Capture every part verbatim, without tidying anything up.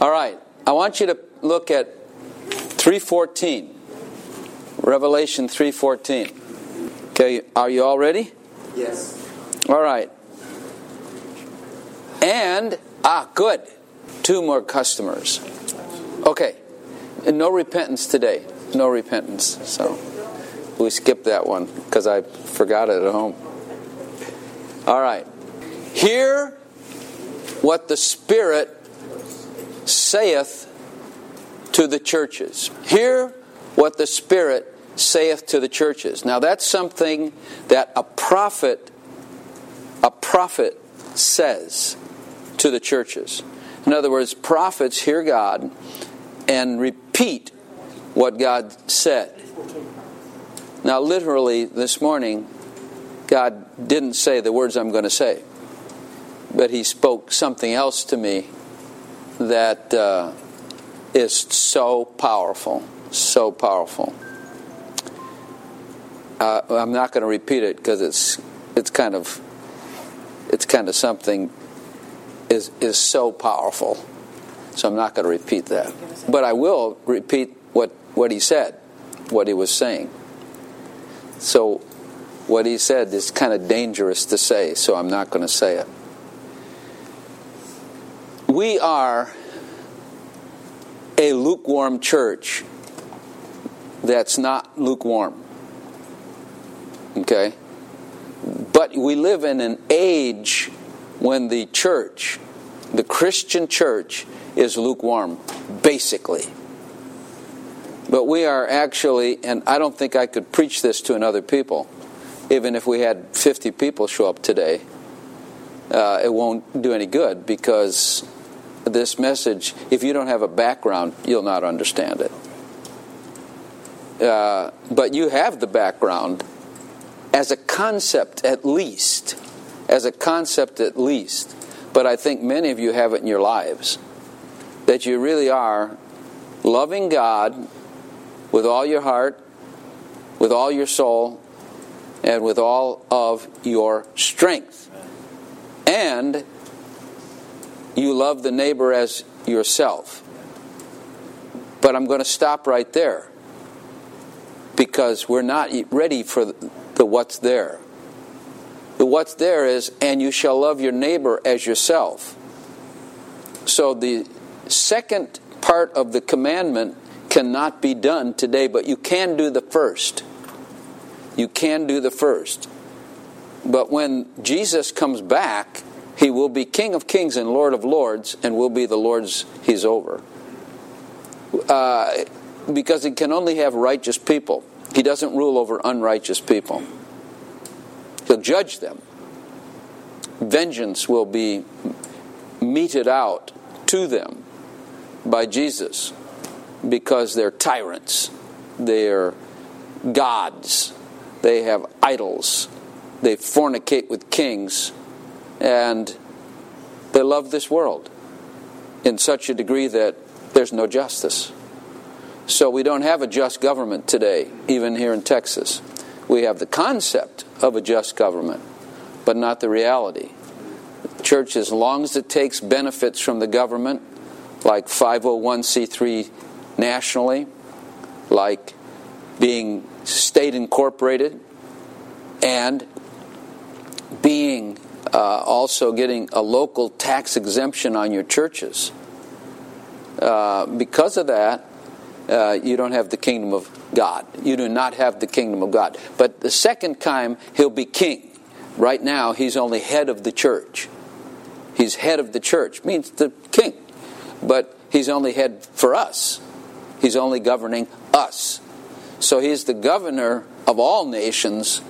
All right. I want you to look at three fourteen. Revelation three fourteen. Okay, are you all ready? Yes. All right. And, ah, good. Two more customers. Okay. And no repentance today. No repentance. So we skipped that one because I forgot it at home. All right. Hear what the Spirit saith to the churches. Hear what the Spirit saith to the churches. Now that's something that a prophet, a prophet says to the churches. In other words, prophets hear God and repeat what God said. Now literally this morning, God didn't say the words I'm going to say, but He spoke something else to me that uh, is so powerful, so powerful. Uh, I'm not going to repeat it because it's it's kind of it's kind of something is is so powerful. So I'm not going to repeat that, but I will repeat what what He said, what He was saying. So what He said is kind of dangerous to say, so I'm not going to say it. We are a lukewarm church that's not lukewarm. Okay? But we live in an age when the church, the Christian church, is lukewarm, basically. But we are actually, and I don't think I could preach this to another people, even if we had fifty people show up today, uh, it won't do any good because this message, if you don't have a background, you'll not understand it. Uh, but you have the background as a concept at least. As a concept at least. But I think many of you have it in your lives. That you really are loving God with all your heart, with all your soul, and with all of your strength. And you love the neighbor as yourself. But I'm going to stop right there because we're not ready for the what's there. The what's there is, and you shall love your neighbor as yourself. So the second part of the commandment cannot be done today, but you can do the first. You can do the first. But when Jesus comes back, He will be King of Kings and Lord of Lords, and will be the Lord's He's over. Uh, because He can only have righteous people. He doesn't rule over unrighteous people. He'll judge them. Vengeance will be meted out to them by Jesus because they're tyrants. They're gods. They have idols. They fornicate with kings. And they love this world in such a degree that there's no justice. So we don't have a just government today, even here in Texas. We have the concept of a just government, but not the reality. The church, as long as it takes benefits from the government, like five oh one c three nationally, like being state incorporated, and being uh, also getting a local tax exemption on your churches. Uh, because of that, uh, you don't have the kingdom of God. You do not have the kingdom of God. But the second time, He'll be king. Right now, He's only head of the church. He's head of the church, means the king. But He's only head for us. He's only governing us. So He's the governor of all nations,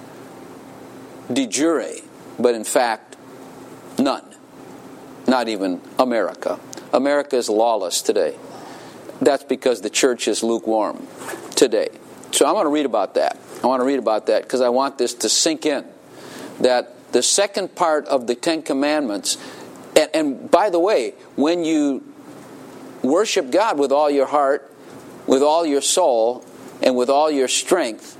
de jure, but in fact, none. Not even America. America is lawless today. That's because the church is lukewarm today. So I want to read about that. I want to read about that because I want this to sink in. That the second part of the Ten Commandments, and, and by the way, when you worship God with all your heart, with all your soul, and with all your strength,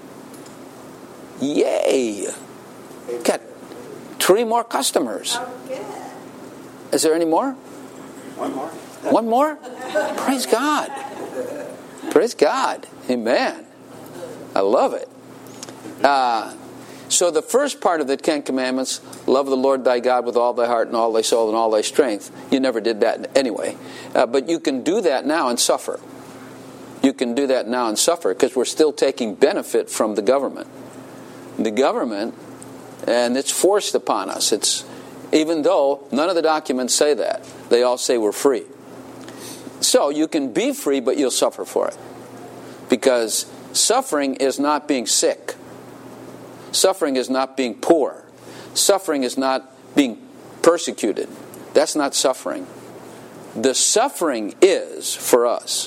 yay! Got three more customers. Is there any more? One more. One more? Praise God. Praise God. Amen. I love it. Uh, so the first part of the Ten Commandments, love the Lord thy God with all thy heart and all thy soul and all thy strength. You never did that anyway. Uh, but you can do that now and suffer. You can do that now and suffer because we're still taking benefit from the government. The government, and it's forced upon us. It's even though none of the documents say that. They all say we're free. So you can be free, but you'll suffer for it. Because suffering is not being sick. Suffering is not being poor. Suffering is not being persecuted. That's not suffering. The suffering is, for us,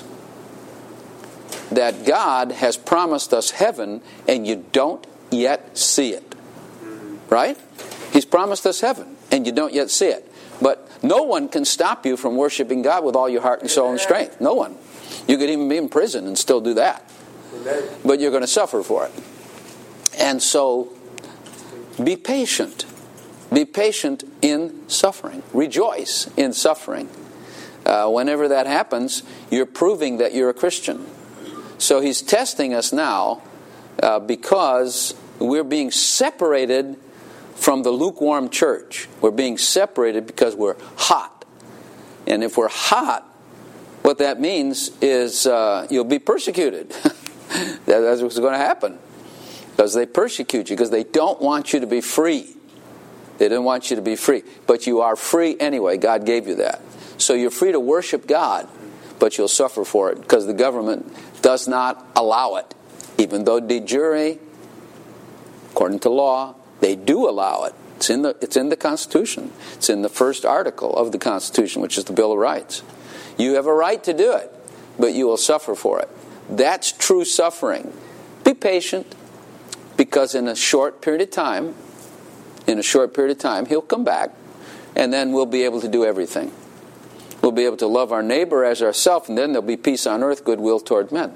that God has promised us heaven and you don't yet see it. Right? He's promised us heaven and you don't yet see it. But no one can stop you from worshiping God with all your heart and soul and strength. No one. You could even be in prison and still do that. But you're going to suffer for it. And so, be patient. Be patient in suffering. Rejoice in suffering. Uh, whenever that happens, you're proving that you're a Christian. So he's testing us now uh, because we're being separated from the lukewarm church. We're being separated because we're hot. And if we're hot, what that means is uh, you'll be persecuted. That's what's going to happen. Because they persecute you, because they don't want you to be free. They don't want you to be free. But you are free anyway. God gave you that. So you're free to worship God, but you'll suffer for it because the government does not allow it. Even though de jure, according to law, they do allow it. It's in the, it's in the Constitution. It's in the first article of the Constitution, which is the Bill of Rights. You have a right to do it, but you will suffer for it. That's true suffering. Be patient, because in a short period of time, in a short period of time, he'll come back, and then we'll be able to do everything. We'll be able to love our neighbor as ourselves, and then there'll be peace on earth, goodwill toward men.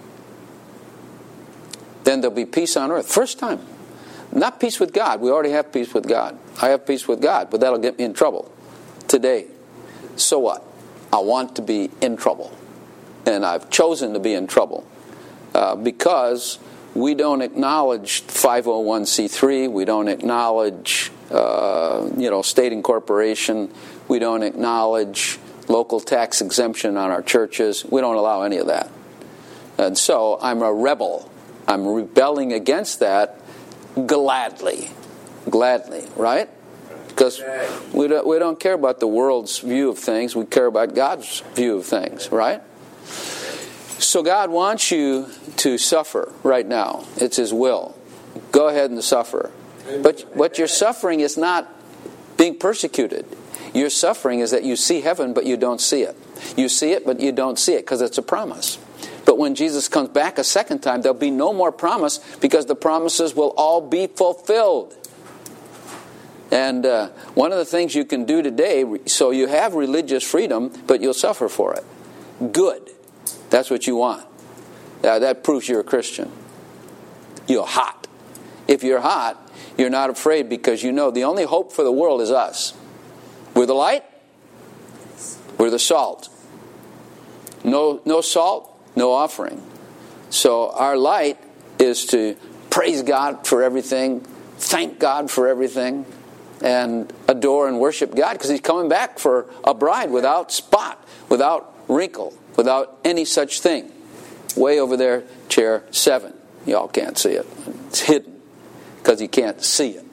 Then there'll be peace on earth. First time. Not peace with God. We already have peace with God. I have peace with God, but that'll get me in trouble today. So what? I want to be in trouble. And I've chosen to be in trouble uh, because we don't acknowledge five oh one c three. We don't acknowledge, uh, you know, state incorporation. We don't acknowledge local tax exemption on our churches. We don't allow any of that. And so I'm a rebel. I'm rebelling against that gladly. Gladly, right? Because we don't, we don't care about the world's view of things. We care about God's view of things, right? So God wants you to suffer right now. It's His will. Go ahead and suffer. But what you're suffering is not being persecuted. Your suffering is that you see heaven, but you don't see it. You see it, but you don't see it because it's a promise. But when Jesus comes back a second time, there'll be no more promise because the promises will all be fulfilled. And uh, one of the things you can do today, so you have religious freedom, but you'll suffer for it. Good. That's what you want. Uh, that proves you're a Christian. You're hot. If you're hot, you're not afraid because you know the only hope for the world is us. We're the light. We're the salt. No, no salt, no offering. So our light is to praise God for everything, thank God for everything, and adore and worship God because He's coming back for a bride without spot, without wrinkle, without any such thing. Way over there, chair seven. Y'all can't see it. It's hidden because you can't see it.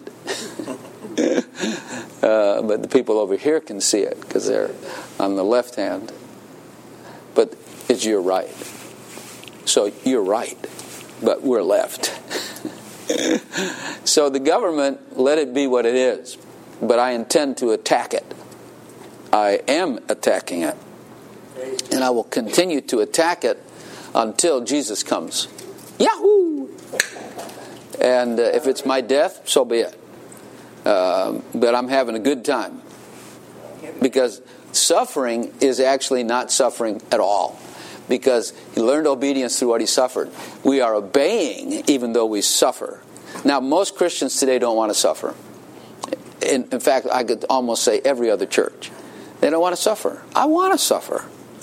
uh, but the people over here can see it because they're on the left hand. But it's your right. So you're right, but we're left. So the government, let it be what it is. But I intend to attack it. I am attacking it. And I will continue to attack it until Jesus comes. Yahoo! And uh, if it's my death, so be it. Uh, but I'm having a good time. Because suffering is actually not suffering at all. Because he learned obedience through what he suffered. We are obeying even though we suffer. Now, most Christians today don't want to suffer. In, in fact, I could almost say every other church. They don't want to suffer. I want to suffer.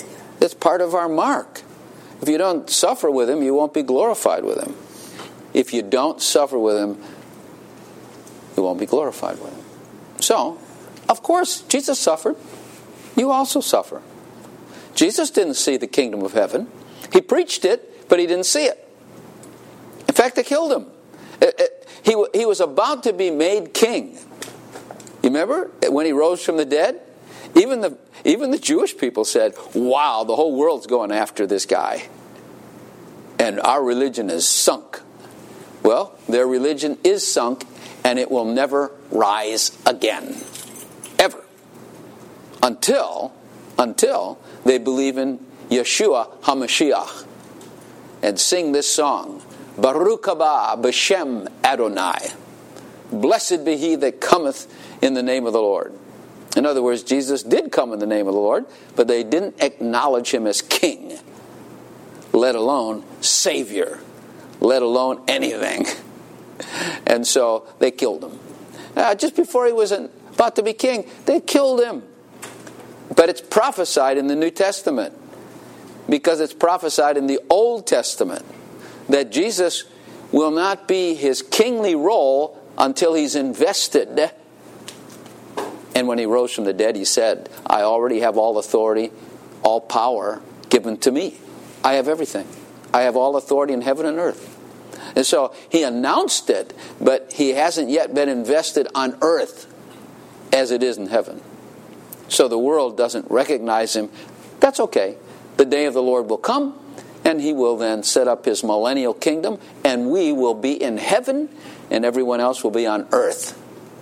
It's part of our mark. If you don't suffer with him, you won't be glorified with him. If you don't suffer with him, you won't be glorified with him. So, of course, Jesus suffered. You also suffer. Jesus didn't see the kingdom of heaven. He preached it, but he didn't see it. In fact, they killed him. He, he was about to be made king. You remember when he rose from the dead? Even the, even the Jewish people said, wow, the whole world's going after this guy. And our religion is sunk. Well, their religion is sunk, and it will never rise again. Ever. Until, until they believe in Yeshua HaMashiach and sing this song, Baruch haba b'shem Adonai. Blessed be he that cometh in the name of the Lord. In other words, Jesus did come in the name of the Lord, but they didn't acknowledge him as king, let alone Savior, let alone anything. And so they killed him. Uh, just before he was about to be king, they killed him. But it's prophesied in the New Testament, because it's prophesied in the Old Testament, that Jesus will not be his kingly role until he's invested. And when he rose from the dead, he said, I already have all authority, all power given to me. I have everything. I have all authority in heaven and earth. And so he announced it, but he hasn't yet been invested on earth as it is in heaven. So the world doesn't recognize him. That's okay. The day of the Lord will come, and he will then set up his millennial kingdom, and we will be in heaven, and everyone else will be on earth.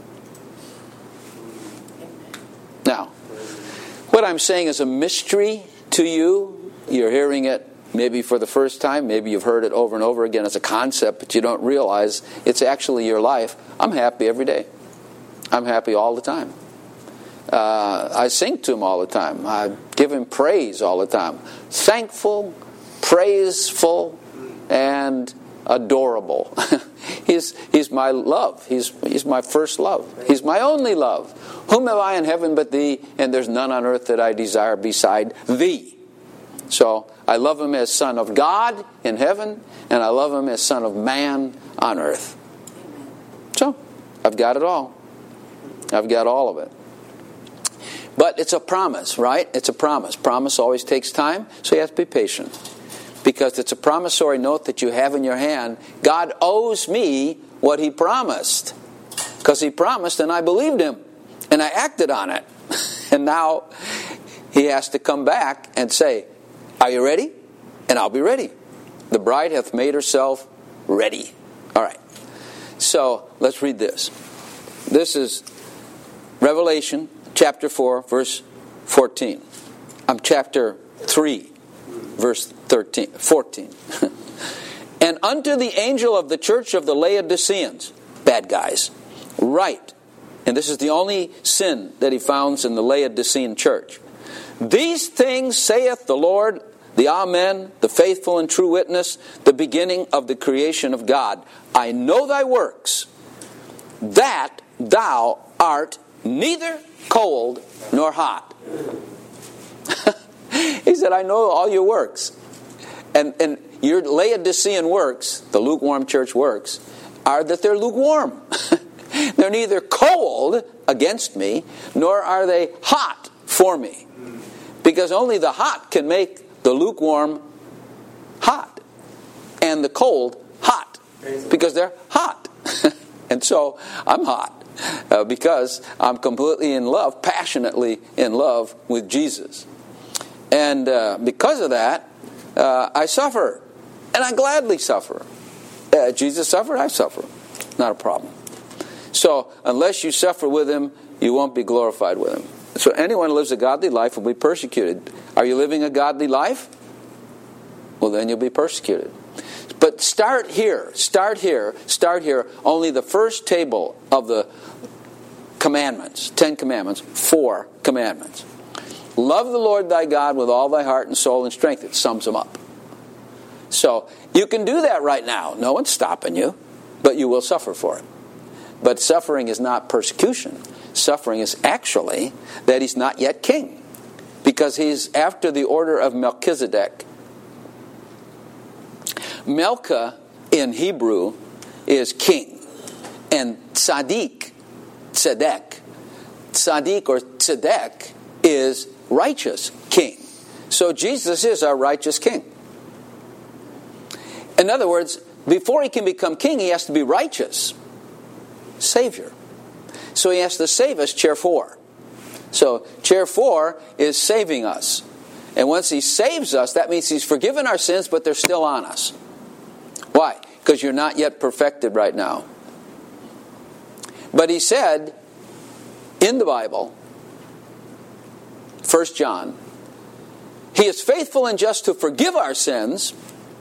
Now, what I'm saying is a mystery to you. You're hearing it maybe for the first time. Maybe you've heard it over and over again as a concept, but you don't realize it's actually your life. I'm happy every day. I'm happy all the time. Uh, I sing to him all the time. I give him praise all the time. Thankful, praiseful, and adorable. he's he's my love. He's he's my first love. He's my only love. Whom have I in heaven but thee? And there's none on earth that I desire beside thee. So I love him as Son of God in heaven, and I love him as Son of Man on earth. So I've got it all. I've got all of it. But it's a promise, right? It's a promise. Promise always takes time, so you have to be patient. Because it's a promissory note that you have in your hand. God owes me what he promised. Because he promised and I believed him. And I acted on it. And now he has to come back and say, are you ready? And I'll be ready. The bride hath made herself ready. All right. So let's read this. This is Revelation chapter four, verse fourteen. I'm chapter three, verse thirteen, fourteen. And unto the angel of the church of the Laodiceans, bad guys, write, and this is the only sin that he founds in the Laodicean church. These things saith the Lord, the Amen, the faithful and true witness, the beginning of the creation of God. I know thy works, that thou art neither cold nor hot. He said, I know all your works. And, and your Laodicean works, the lukewarm church works, are that they're lukewarm. They're neither cold against me, nor are they hot for me. Because only the hot can make the lukewarm hot. And the cold hot. Because they're hot. And so I'm hot. Uh, because I'm completely in love, passionately in love with Jesus. And uh, because of that, uh, I suffer. And I gladly suffer. Uh, Jesus suffered, I suffer. Not a problem. So, unless you suffer with him, you won't be glorified with him. So anyone who lives a godly life will be persecuted. Are you living a godly life? Well, then you'll be persecuted. But start here, start here, start here. Only the first table of the commandments, Ten Commandments, four commandments. Love the Lord thy God with all thy heart and soul and strength. It sums them up. So you can do that right now. No one's stopping you, but you will suffer for it. But suffering is not persecution. Suffering is actually that he's not yet king. because he's after the order of Melchizedek. Melcha in Hebrew is king, and tzaddik, tzedek, tzaddik or tzedek is righteous king. So Jesus is our righteous king. In other words, before he can become king, he has to be righteous. Savior. So he has to save us, chair four. So chair four is saving us. And once he saves us, that means he's forgiven our sins, but they're still on us. Why? Because you're not yet perfected right now. But he said in the Bible, First John, he is faithful and just to forgive our sins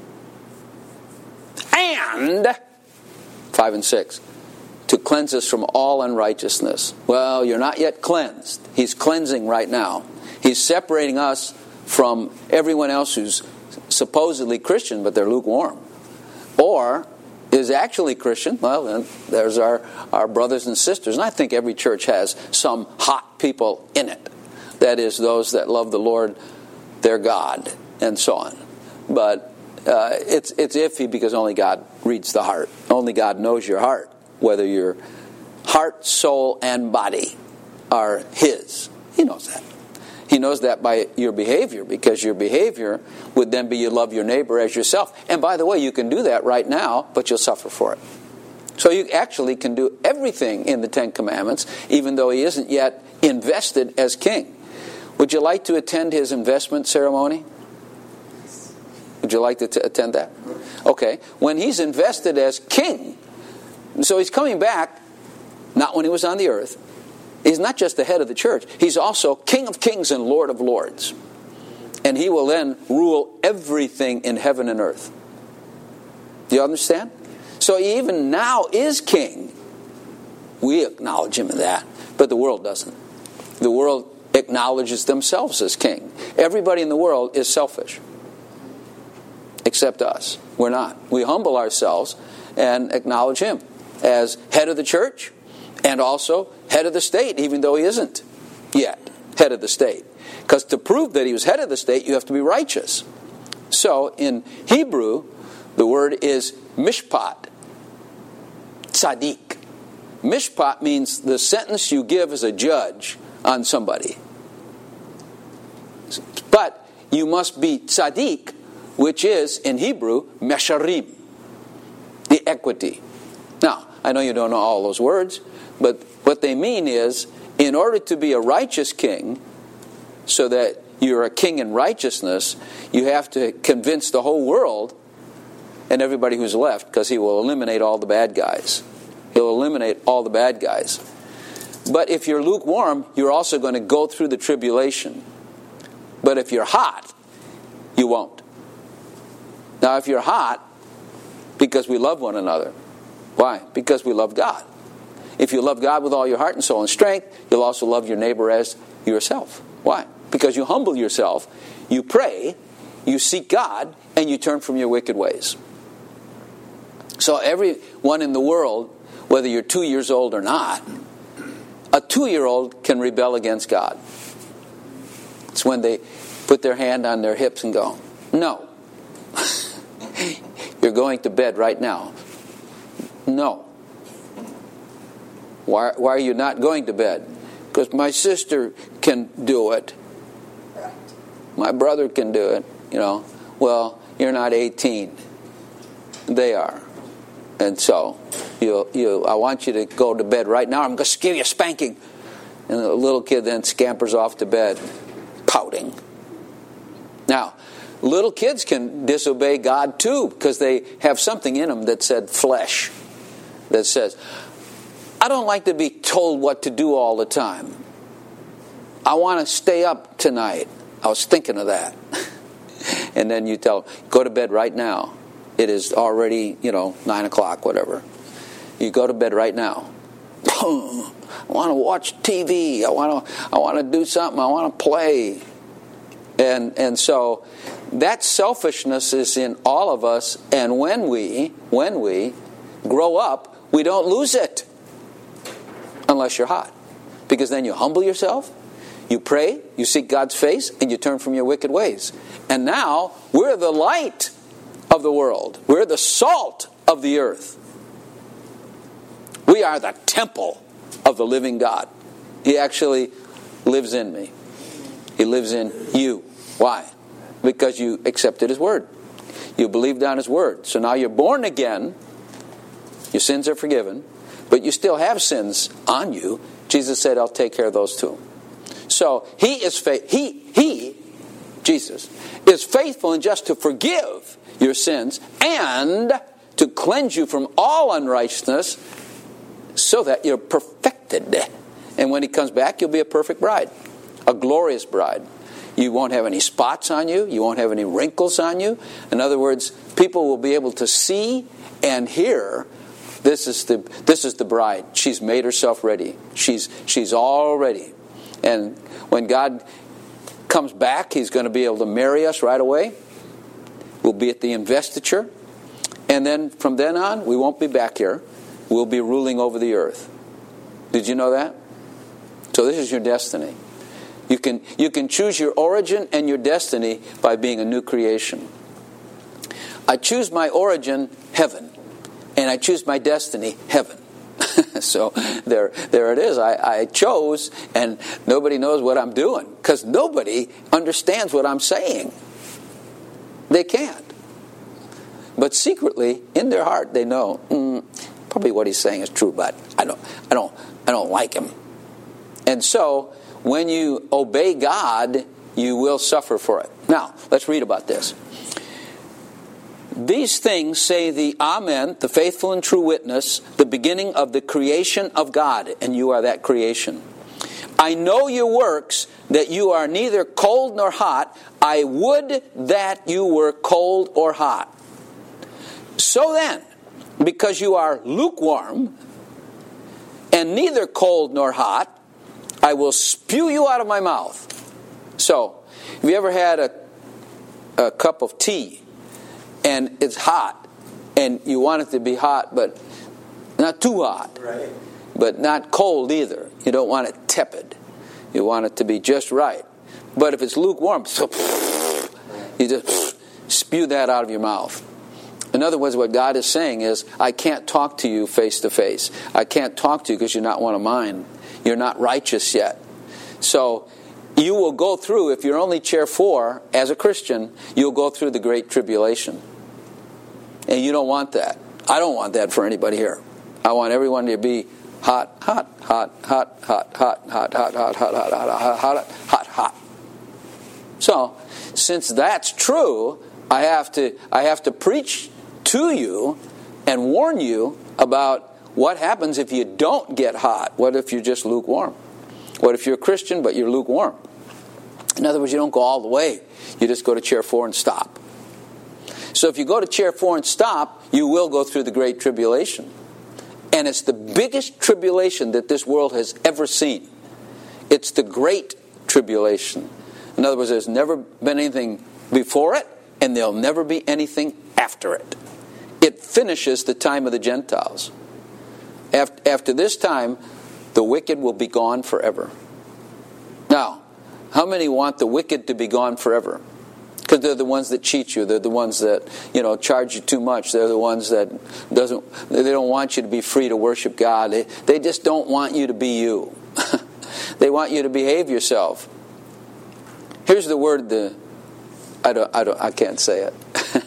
and, five and six, to cleanse us from all unrighteousness. Well, you're not yet cleansed. He's cleansing right now. He's separating us from everyone else who's supposedly Christian, but they're lukewarm. Or is actually Christian. Well, then there's our, our brothers and sisters. And I think every church has some hot people in it. That is, those that love the Lord, their God, and so on. But uh, it's it's iffy because only God reads the heart. Only God knows your heart, whether your heart, soul, and body are His. He knows that. He knows that by your behavior, because your behavior would then be you love your neighbor as yourself. And by the way, you can do that right now, but you'll suffer for it. So you actually can do everything in the Ten Commandments, even though he isn't yet invested as king. Would you like to attend his investment ceremony? Would you like to t- attend that? Okay. When he's invested as king, so he's coming back, not when he was on the earth. He's not just the head of the church. He's also King of Kings and Lord of Lords. And he will then rule everything in heaven and earth. Do you understand? So he even now is king. We acknowledge him in that, but the world doesn't. The world acknowledges themselves as king. Everybody in the world is selfish. Except us. We're not. We humble ourselves and acknowledge him as head of the church and also head of the state, even though he isn't yet head of the state. Because to prove that he was head of the state, you have to be righteous. So in Hebrew, the word is mishpat, tzaddik. Mishpat means the sentence you give as a judge on somebody. But you must be tzaddik, which is, in Hebrew, mesharim, the equity. Now, I know you don't know all those words, but what they mean is, in order to be a righteous king, so that you're a king in righteousness, you have to convince the whole world and everybody who's left, because he will eliminate all the bad guys. He'll eliminate all the bad guys. But if you're lukewarm, you're also going to go through the tribulation. But if you're hot, you won't. Now, if you're hot, because we love one another. Why? Because we love God. If you love God with all your heart and soul and strength, you'll also love your neighbor as yourself. Why? Because you humble yourself, you pray, you seek God, and you turn from your wicked ways. So everyone in the world, whether you're two years old or not, a two-year-old can rebel against God. It's when they put their hand on their hips and go, no. You're going to bed right now. No. Why, why are you not going to bed? Because my sister can do it. My brother can do it. You know, well, you're not eighteen. They are. And so, you, you, I want you to go to bed right now. I'm going to give you a spanking. And the little kid then scampers off to bed, pouting. Now, little kids can disobey God too, because they have something in them that said flesh, that says, I don't like to be told what to do all the time. I want to stay up tonight. I was thinking of that. And then you tell, go to bed right now. It is already, you know, nine o'clock, whatever. You go to bed right now. I want to watch T V. I want to. I want to do something. I want to play. And and so that selfishness is in all of us. And when we when we grow up, we don't lose it, unless you're hot, because then you humble yourself. You pray, you seek God's face, and you turn from your wicked ways. And now, we're the light of the world. We're the salt of the earth. We are the temple of the living God. He actually lives in me. He lives in you. Why? Because you accepted His Word. You believed on His Word. So now you're born again. Your sins are forgiven. But you still have sins on you. Jesus said, I'll take care of those too. So He is fa- He, He, Jesus, is faithful and just to forgive your sins and to cleanse you from all unrighteousness so that you're perfected. And when He comes back, you'll be a perfect bride. A glorious bride. You won't have any spots on you. You won't have any wrinkles on you. In other words, people will be able to see and hear, this is the this is the bride. She's made herself ready. She's she's all ready. And when God comes back, He's going to be able to marry us right away. We'll be at the investiture. And then from then on, we won't be back here. We'll be ruling over the earth. Did you know that? So this is your destiny. You can, you can choose your origin and your destiny by being a new creation. I choose my origin, heaven. And I choose my destiny, heaven. So there, there it is. I, I chose, and nobody knows what I'm doing. Because nobody understands what I'm saying. They can't. But secretly, in their heart, they know, mm, probably what he's saying is true, but I don't, I don't, I don't like him. And so, when you obey God, you will suffer for it. Now, let's read about this. These things say the Amen, the faithful and true witness, the beginning of the creation of God, and you are that creation. I know your works, that you are neither cold nor hot. I would that you were cold or hot. So then, because you are lukewarm, and neither cold nor hot, I will spew you out of my mouth. So, have you ever had a, a cup of tea and it's hot and you want it to be hot but not too hot, right, but not cold either? You don't want it tepid. You want it to be just right. But if it's lukewarm, so you just spew that out of your mouth. In other words, what God is saying is, I can't talk to you face to face. I can't talk to you because you're not one of mine. You're not righteous yet. So you will go through, if you're only chair four, as a Christian, you'll go through the great tribulation. And you don't want that. I don't want that for anybody here. I want everyone to be hot, hot, hot, hot, hot, hot, hot, hot, hot, hot, hot, hot, hot, hot, hot. So, since that's true, I have to I have to preach to you and warn you about what happens if you don't get hot. What if you're just lukewarm? What if you're a Christian but you're lukewarm? In other words, you don't go all the way. You just go to chair four and stop. So if you go to chair four and stop, you will go through the great tribulation. And it's the biggest tribulation that this world has ever seen. It's the great tribulation. In other words, there's never been anything before it, and there'll never be anything after it. It finishes the time of the Gentiles. After this time, the wicked will be gone forever. Now, how many want the wicked to be gone forever? Because they're the ones that cheat you. They're the ones that, you know, charge you too much. They're the ones that doesn't. They don't want you to be free to worship God. They, they just don't want you to be you. They want you to behave yourself. Here's the word. The I don't. I don't. I can't say it.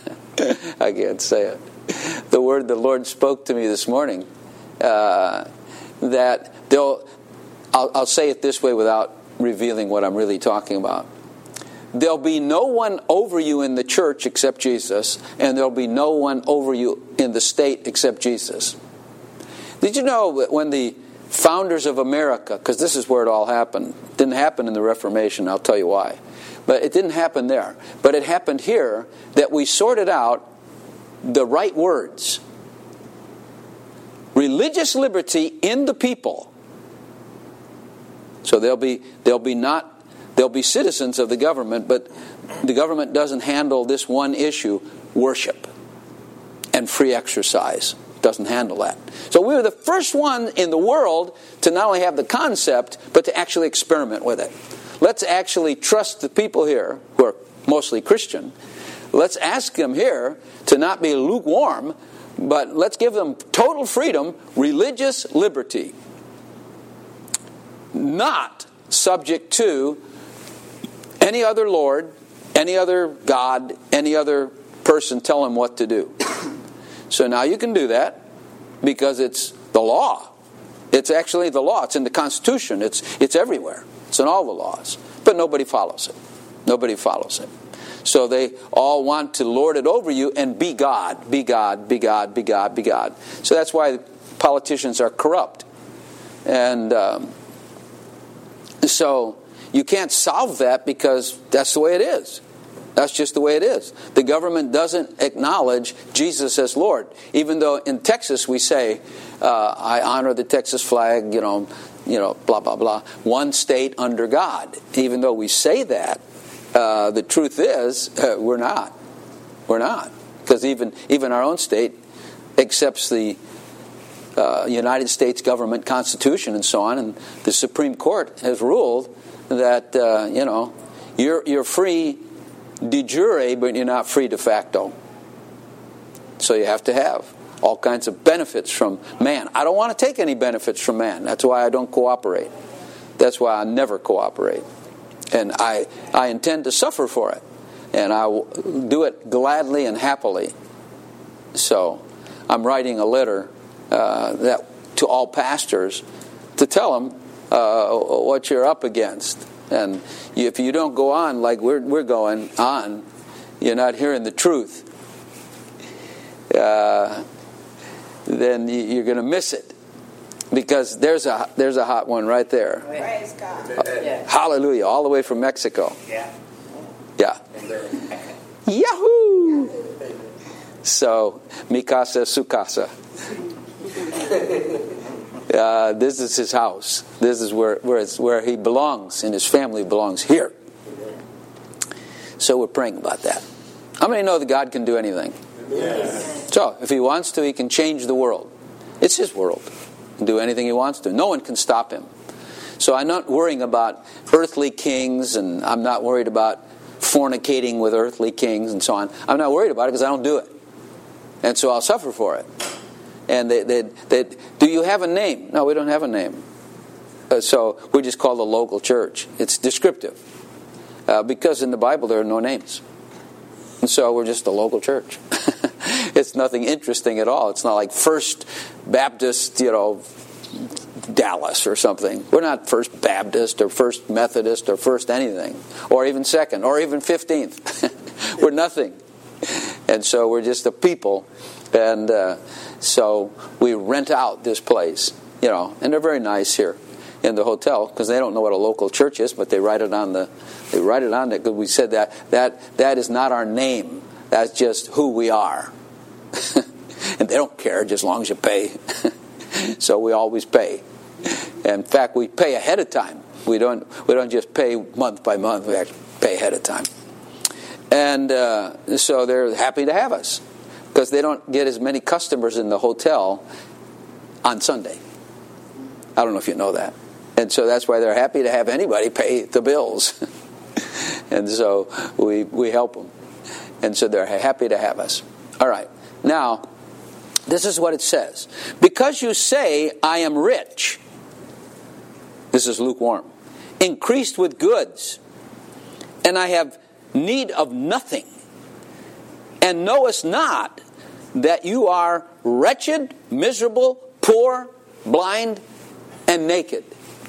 I can't say it. The word the Lord spoke to me this morning. Uh, that they'll, I'll, I'll say it this way without revealing what I'm really talking about. There'll be no one over you in the church except Jesus, and there'll be no one over you in the state except Jesus. Did you know that when the founders of America, because this is where it all happened, it didn't happen in the Reformation, I'll tell you why, but it didn't happen there, but it happened here, that we sorted out the right words. Religious liberty in the people. So they'll be they'll be not they'll be citizens of the government, but the government doesn't handle this one issue, worship and free exercise. Doesn't handle that. So we were the first one in the world to not only have the concept, but to actually experiment with it. let's actually trust the people here who are mostly Christian. Let's ask them here to not be lukewarm, but let's give them total freedom, religious liberty. Not subject to any other Lord, any other God, any other person tell them what to do. So now you can do that because it's the law. It's actually the law. It's in the Constitution. It's it's everywhere. It's in all the laws. But nobody follows it. Nobody follows it. So they all want to lord it over you and be God, be God, be God, be God, be God. So that's why politicians are corrupt. And um, so you can't solve that because that's the way it is. That's just the way it is. The government doesn't acknowledge Jesus as Lord. Even though in Texas we say, uh, I honor the Texas flag, you know, you know, blah, blah, blah. One state under God. Even though we say that, Uh, the truth is, uh, we're not. We're not. Because even, even our own state accepts the uh, United States government constitution and so on, and the Supreme Court has ruled that, uh, you know, you're, you're free de jure, but you're not free de facto. So you have to have all kinds of benefits from man. I don't want to take any benefits from man. That's why I don't cooperate. That's why I never cooperate. And I, I intend to suffer for it. And I will do it gladly and happily. So I'm writing a letter uh, that to all pastors to tell them uh, what you're up against. And if you don't go on like we're, we're going on, you're not hearing the truth. Uh, then you're going to miss it. Because there's a there's a hot one right there. Praise God. Uh, hallelujah! All the way from Mexico. Yeah. Yeah. Yahoo! So, mi casa, su casa. Uh, this is his house. This is where where it's where he belongs, and his family belongs here. So we're praying about that. How many know that God can do anything? Yes. So, if He wants to, He can change the world. It's His world. Do anything He wants to. No one can stop Him. So I'm not worrying about earthly kings, and I'm not worried about fornicating with earthly kings and so on. I'm not worried about it because I don't do it. And so I'll suffer for it. And they, they, they, do you have a name? No, we don't have a name. Uh, so we just call the local church. It's descriptive. Uh, because in the Bible there are no names. And so we're just a local church. It's nothing interesting at all. It's not like First Baptist, you know, Dallas or something. We're not First Baptist or First Methodist or First anything. Or even Second or even fifteenth. We're nothing. And so we're just a people. And uh, so we rent out this place, you know, and they're very nice here in the hotel because they don't know what a local church is, but they write it on the, they write it on it because we said that, that that is not our name. That's just who we are. And they don't care just as long as you pay. So we always pay. In fact, we pay ahead of time. We don't we don't just pay month by month. We actually pay ahead of time. And uh, so they're happy to have us because they don't get as many customers in the hotel on Sunday. I don't know if you know that. And so that's why they're happy to have anybody pay the bills. And so we we help them. And so they're happy to have us. All right. Now, this is what it says. Because you say, I am rich. This is lukewarm. Increased with goods. And I have need of nothing. And knowest not that you are wretched, miserable, poor, blind, and naked.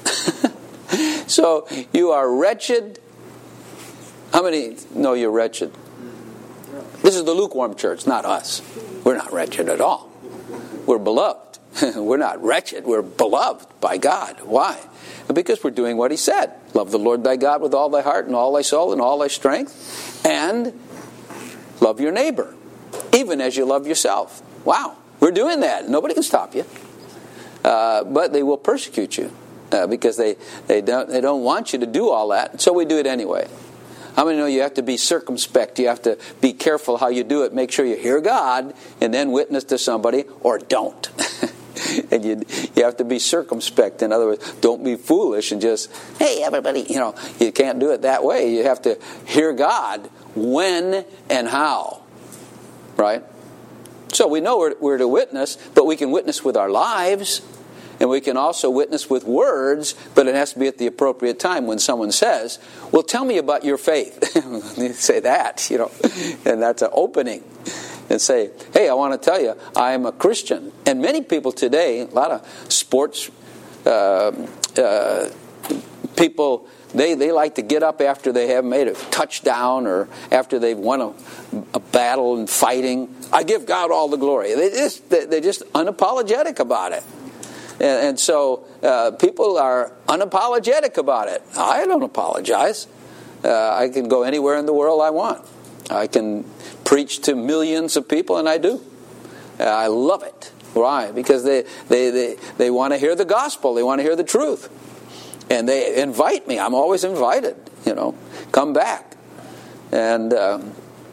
So you are wretched. How many know you're wretched? This is the lukewarm church, not us. We're not wretched at all. We're beloved. We're not wretched. We're beloved by God. Why? Because we're doing what He said. Love the Lord thy God with all thy heart and all thy soul and all thy strength. And love your neighbor, even as you love yourself. Wow. We're doing that. Nobody can stop you. Uh, but they will persecute you uh, because they, they, don't, they don't want you to do all that. So we do it anyway. How many know you have to be circumspect? You have to be careful how you do it. Make sure you hear God and then witness to somebody, or don't. And you you have to be circumspect. In other words, don't be foolish and just, hey, everybody, you know, you can't do it that way. You have to hear God when and how. Right? So we know we're, we're to witness, but we can witness with our lives, and we can also witness with words, but it has to be at the appropriate time. When someone says, well, tell me about your faith. You say that, you know, and that's an opening. And say, hey, I want to tell you, I am a Christian. And many people today, a lot of sports uh, uh, people, they, they like to get up after they have made a touchdown or after they've won a, a battle and fighting. I give God all the glory. They just, they're just unapologetic about it. And, and so uh, people are unapologetic about it. I don't apologize. Uh, I can go anywhere in the world I want. I can preach to millions of people, and I do. Uh, I love it. Why? Because they, they, they, they want to hear the gospel. They want to hear the truth. And they invite me. I'm always invited, you know. Come back. And um,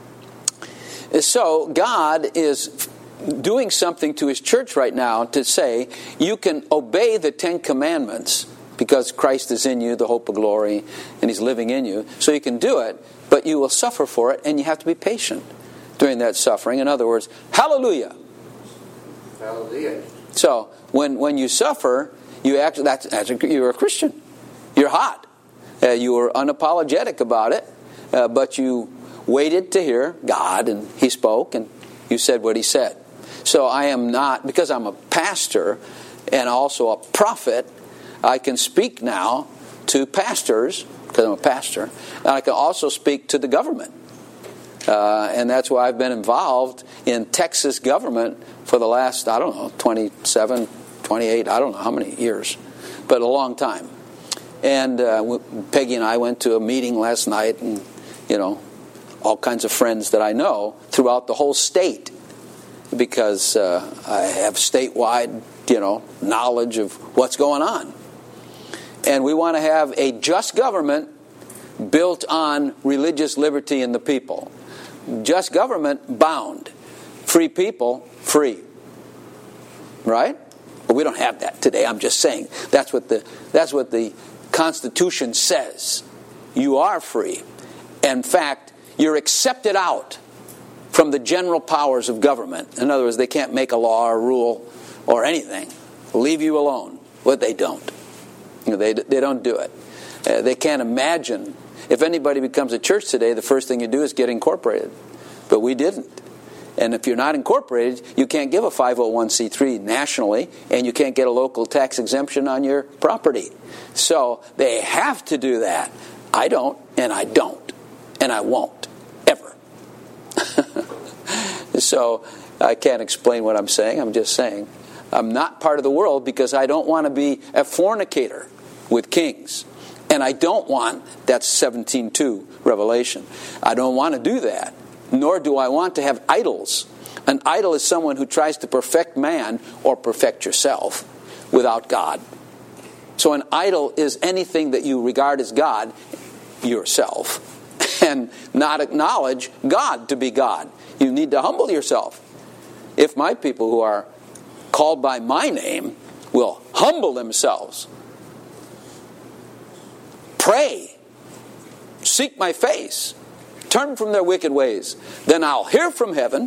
so God is doing something to His church right now to say, you can obey the Ten Commandments because Christ is in you, the hope of glory, and He's living in you. So you can do it, but you will suffer for it, and you have to be patient during that suffering. In other words, hallelujah. Hallelujah. So when when you suffer, you actually that's, that's a, you're a Christian. You're hot. Uh, you were unapologetic about it, uh, but you waited to hear God, and He spoke, and you said what He said. So I am not, because I'm a pastor and also a prophet, I can speak now to pastors, because I'm a pastor, and I can also speak to the government. Uh, and that's why I've been involved in Texas government for the last, I don't know, twenty-seven, twenty-eight, I don't know how many years, but a long time. And uh, Peggy and I went to a meeting last night, and, you know, all kinds of friends that I know throughout the whole state, because uh, I have statewide, you know, knowledge of what's going on. And we want to have a just government built on religious liberty in the people. Just government bound. Free people, free. Right? But we don't have that today. I'm just saying. That's what the that's what the Constitution says. You are free. In fact, you're accepted out from the general powers of government. In other words, they can't make a law or rule or anything. Leave you alone. But they don't. They, they don't do it. Uh, they can't imagine. If anybody becomes a church today, the first thing you do is get incorporated. But we didn't. And if you're not incorporated, you can't give a five oh one c three nationally, and you can't get a local tax exemption on your property. So they have to do that. I don't, and I don't, and I won't, ever. So I can't explain what I'm saying. I'm just saying I'm not part of the world because I don't want to be a fornicator with kings. And I don't want, that's seventeen two Revelation. I don't want to do that. Nor do I want to have idols. An idol is someone who tries to perfect man or perfect yourself without God. So an idol is anything that you regard as God yourself and not acknowledge God to be God. You need to humble yourself. If my people who are called by my name will humble themselves, pray, seek my face, turn from their wicked ways, then I'll hear from heaven,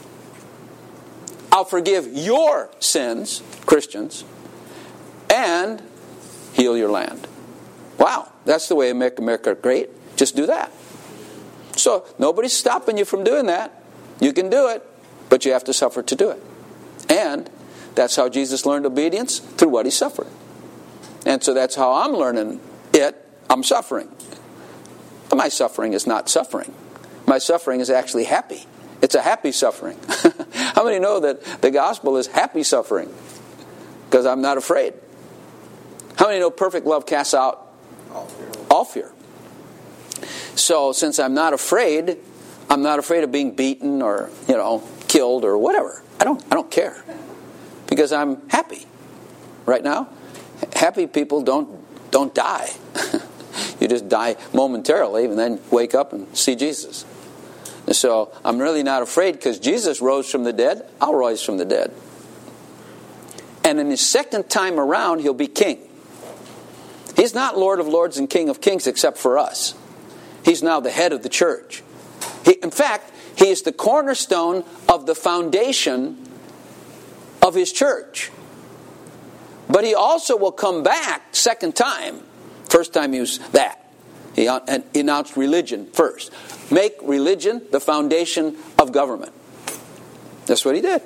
I'll forgive your sins, Christians, and heal your land. Wow, that's the way to make America great. Just do that. So nobody's stopping you from doing that. You can do it, but you have to suffer to do it. And that's how Jesus learned obedience, through what He suffered. And so that's how I'm learning it. I'm suffering. But my suffering is not suffering. My suffering is actually happy. It's a happy suffering. How many know that the gospel is happy suffering? Because I'm not afraid. How many know perfect love casts out all fear? All fear. So since I'm not afraid, I'm not afraid of being beaten or, you know, killed or whatever. I don't I don't care. Because I'm happy. Right now, happy people don't don't die. You just die momentarily and then wake up and see Jesus. And so I'm really not afraid because Jesus rose from the dead. I'll rise from the dead. And in his second time around, he'll be king. He's not Lord of Lords and King of Kings except for us. He's now the head of the church. He, in fact, he is the cornerstone of the foundation of his church. But he also will come back second time. First time he was that. He announced religion first. Make religion the foundation of government. That's what he did.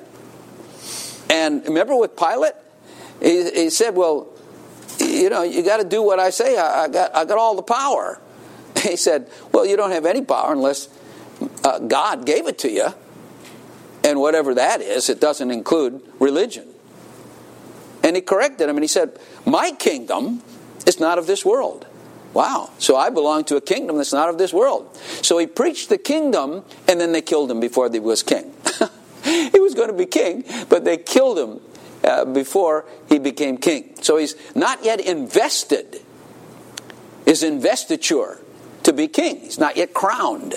And remember with Pilate? He, he said, well, you know, you got to do what I say. I, I got I got all the power. He said, well, you don't have any power unless uh, God gave it to you. And whatever that is, it doesn't include religion. And he corrected him and he said, my kingdom is not of this world. Wow. So I belong to a kingdom that's not of this world. So he preached the kingdom and then they killed him before he was king. He was going to be king, but they killed him uh, before he became king. So he's not yet invested, his investiture to be king. He's not yet crowned.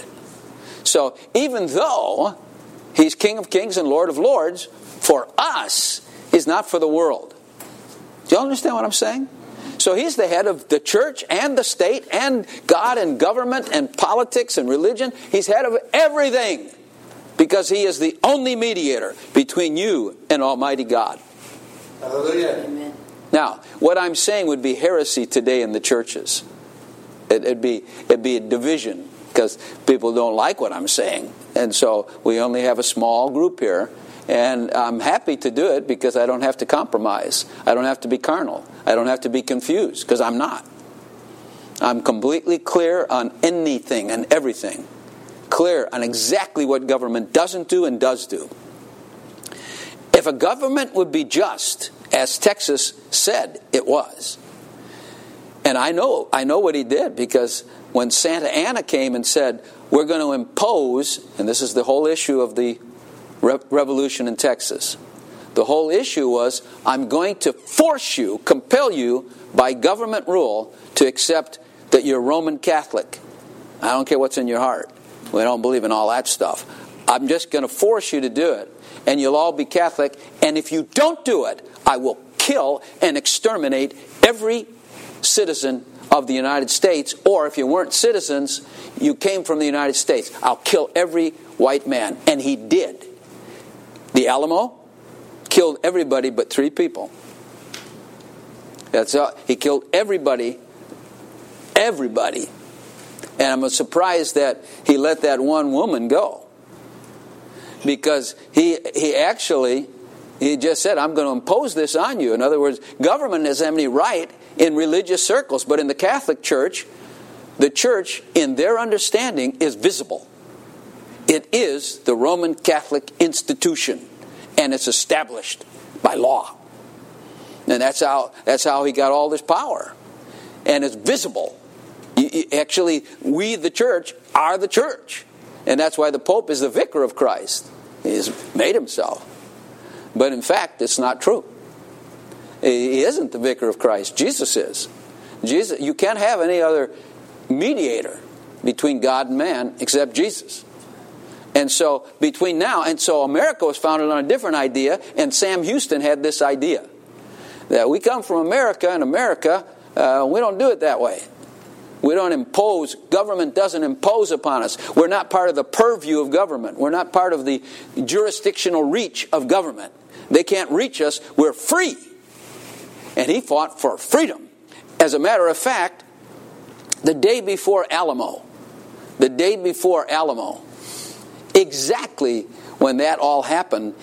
So even though he's King of Kings and Lord of Lords, for us, he's not for the world. Do you understand what I'm saying? So he's the head of the church and the state and God and government and politics and religion. He's head of everything because he is the only mediator between you and Almighty God. Hallelujah. Amen. Now, what I'm saying would be heresy today in the churches. It, it'd be it'd be a division because people don't like what I'm saying. And so we only have a small group here. And I'm happy to do it because I don't have to compromise. I don't have to be carnal. I don't have to be confused because I'm not. I'm completely clear on anything and everything. Clear on exactly what government doesn't do and does do. If a government would be just, as Texas said it was, and I know I know what he did because when Santa Anna came and said, we're going to impose, and this is the whole issue of the revolution in Texas. The whole issue was, I'm going to force you, compel you by government rule to accept that you're Roman Catholic. I don't care what's in your heart. We don't believe in all that stuff. I'm just going to force you to do it, and you'll all be Catholic, and if you don't do it, I will kill and exterminate every citizen of the United States, or if you weren't citizens, you came from the United States. I'll kill every white man. And he did. The Alamo killed everybody but three people. That's all. He killed everybody, everybody. And I'm surprised that he let that one woman go. Because he he actually, he just said, I'm going to impose this on you. In other words, government doesn't have any right in religious circles, but in the Catholic Church, the church, in their understanding, is visible. It is the Roman Catholic institution, and it's established by law. And that's how that's how he got all this power. And it's visible. Actually, we, the church, are the church. And that's why the Pope is the vicar of Christ. He's made himself. But in fact, it's not true. He isn't the vicar of Christ. Jesus is. Jesus. You can't have any other mediator between God and man except Jesus. And so between now, and so America was founded on a different idea, and Sam Houston had this idea. That we come from America, and America, uh, we don't do it that way. We don't impose, government doesn't impose upon us. We're not part of the purview of government. We're not part of the jurisdictional reach of government. They can't reach us. We're free. And he fought for freedom. As a matter of fact, the day before Alamo, the day before Alamo, exactly when that all happened,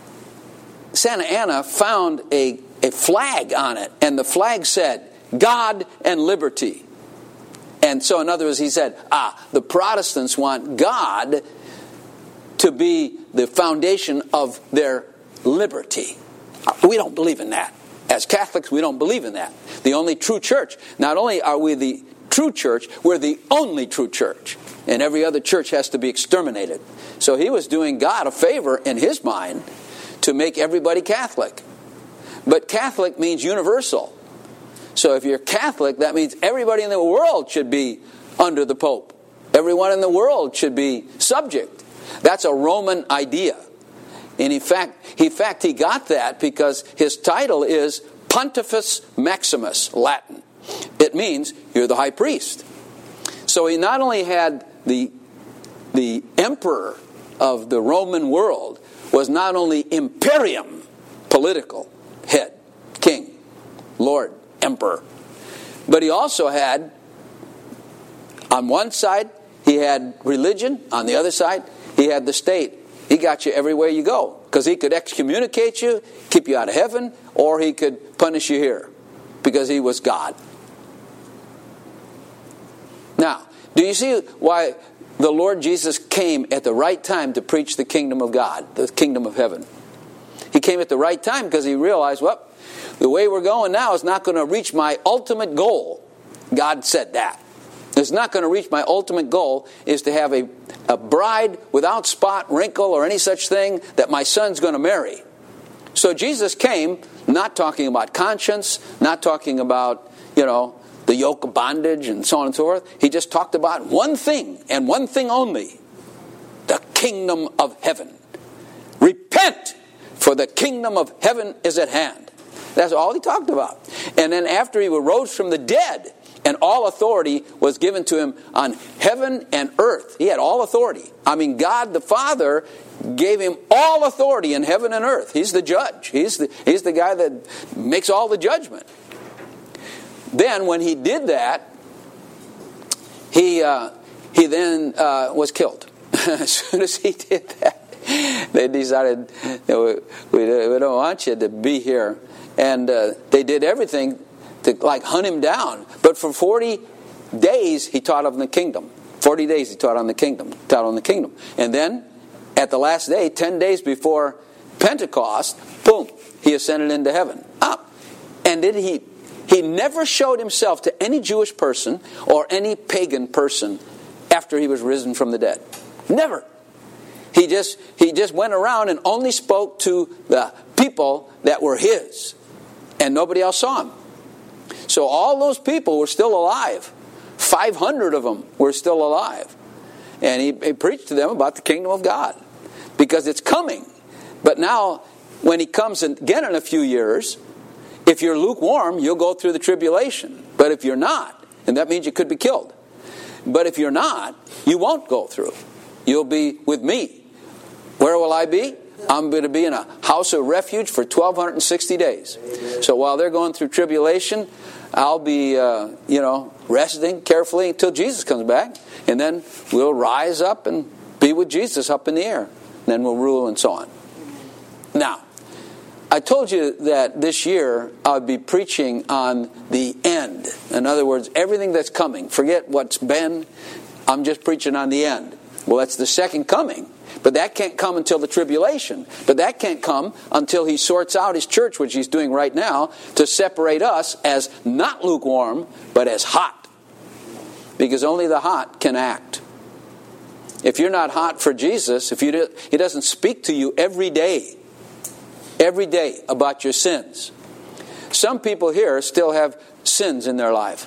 Santa Anna found a, a flag on it, and the flag said, God and liberty. And so in other words, he said, ah, the Protestants want God to be the foundation of their liberty. We don't believe in that. As Catholics, we don't believe in that. The only true church, not only are we the true church, we're the only true church. And every other church has to be exterminated. So he was doing God a favor in his mind to make everybody Catholic. But Catholic means universal. So if you're Catholic, that means everybody in the world should be under the Pope. Everyone in the world should be subject. That's a Roman idea. And in fact, in fact, he got that because his title is Pontifex Maximus, Latin. It means you're the high priest. So he not only had the, the emperor of the Roman world was not only imperium, political, head, king, lord, emperor, but he also had, on one side, he had religion. On the other side, he had the state. He got you everywhere you go. Because he could excommunicate you, keep you out of heaven, or he could punish you here. Because he was God. Now, do you see why the Lord Jesus came at the right time to preach the kingdom of God, the kingdom of heaven? He came at the right time because he realized, well, the way we're going now is not going to reach my ultimate goal. God said that. It's not going to reach my ultimate goal is to have a, a bride without spot, wrinkle, or any such thing that my son's going to marry. So Jesus came not talking about conscience, not talking about, you know, the yoke of bondage and so on and so forth. He just talked about one thing and one thing only. The kingdom of heaven. Repent, for the kingdom of heaven is at hand. That's all he talked about. And then after he arose from the dead, and all authority was given to him on heaven and earth. He had all authority. I mean, God the Father gave him all authority in heaven and earth. He's the judge. He's the, he's the guy that makes all the judgment. Then when he did that, he, uh, he then uh, was killed. As soon as he did that, they decided, we, we don't want you to be here. And uh, they did everything to like hunt him down. But for forty days he taught on the kingdom. forty days he taught on the kingdom. Taught on the kingdom. And then at the last day, ten days before Pentecost, boom, he ascended into heaven. Up. And did he he never showed himself to any Jewish person or any pagan person after he was risen from the dead. Never. He just he just went around and only spoke to the people that were his. And nobody else saw him. So all those people were still alive. five hundred of them were still alive. And he, he preached to them about the kingdom of God. Because it's coming. But now, when he comes again in a few years, if you're lukewarm, you'll go through the tribulation. But if you're not, and that means you could be killed. But if you're not, you won't go through. You'll be with me. Where will I be? I'm going to be in a house of refuge for twelve sixty days. So while they're going through tribulation, I'll be, uh, you know, resting carefully until Jesus comes back. And then we'll rise up and be with Jesus up in the air. And then we'll rule and so on. Now, I told you that this year I'll be preaching on the end. In other words, everything that's coming. Forget what's been. I'm just preaching on the end. Well, that's the second coming. But that can't come until the tribulation. But that can't come until he sorts out his church, which he's doing right now, to separate us as not lukewarm, but as hot. Because only the hot can act. If you're not hot for Jesus, if you do, he doesn't speak to you every day, every day about your sins. Some people here still have sins in their life.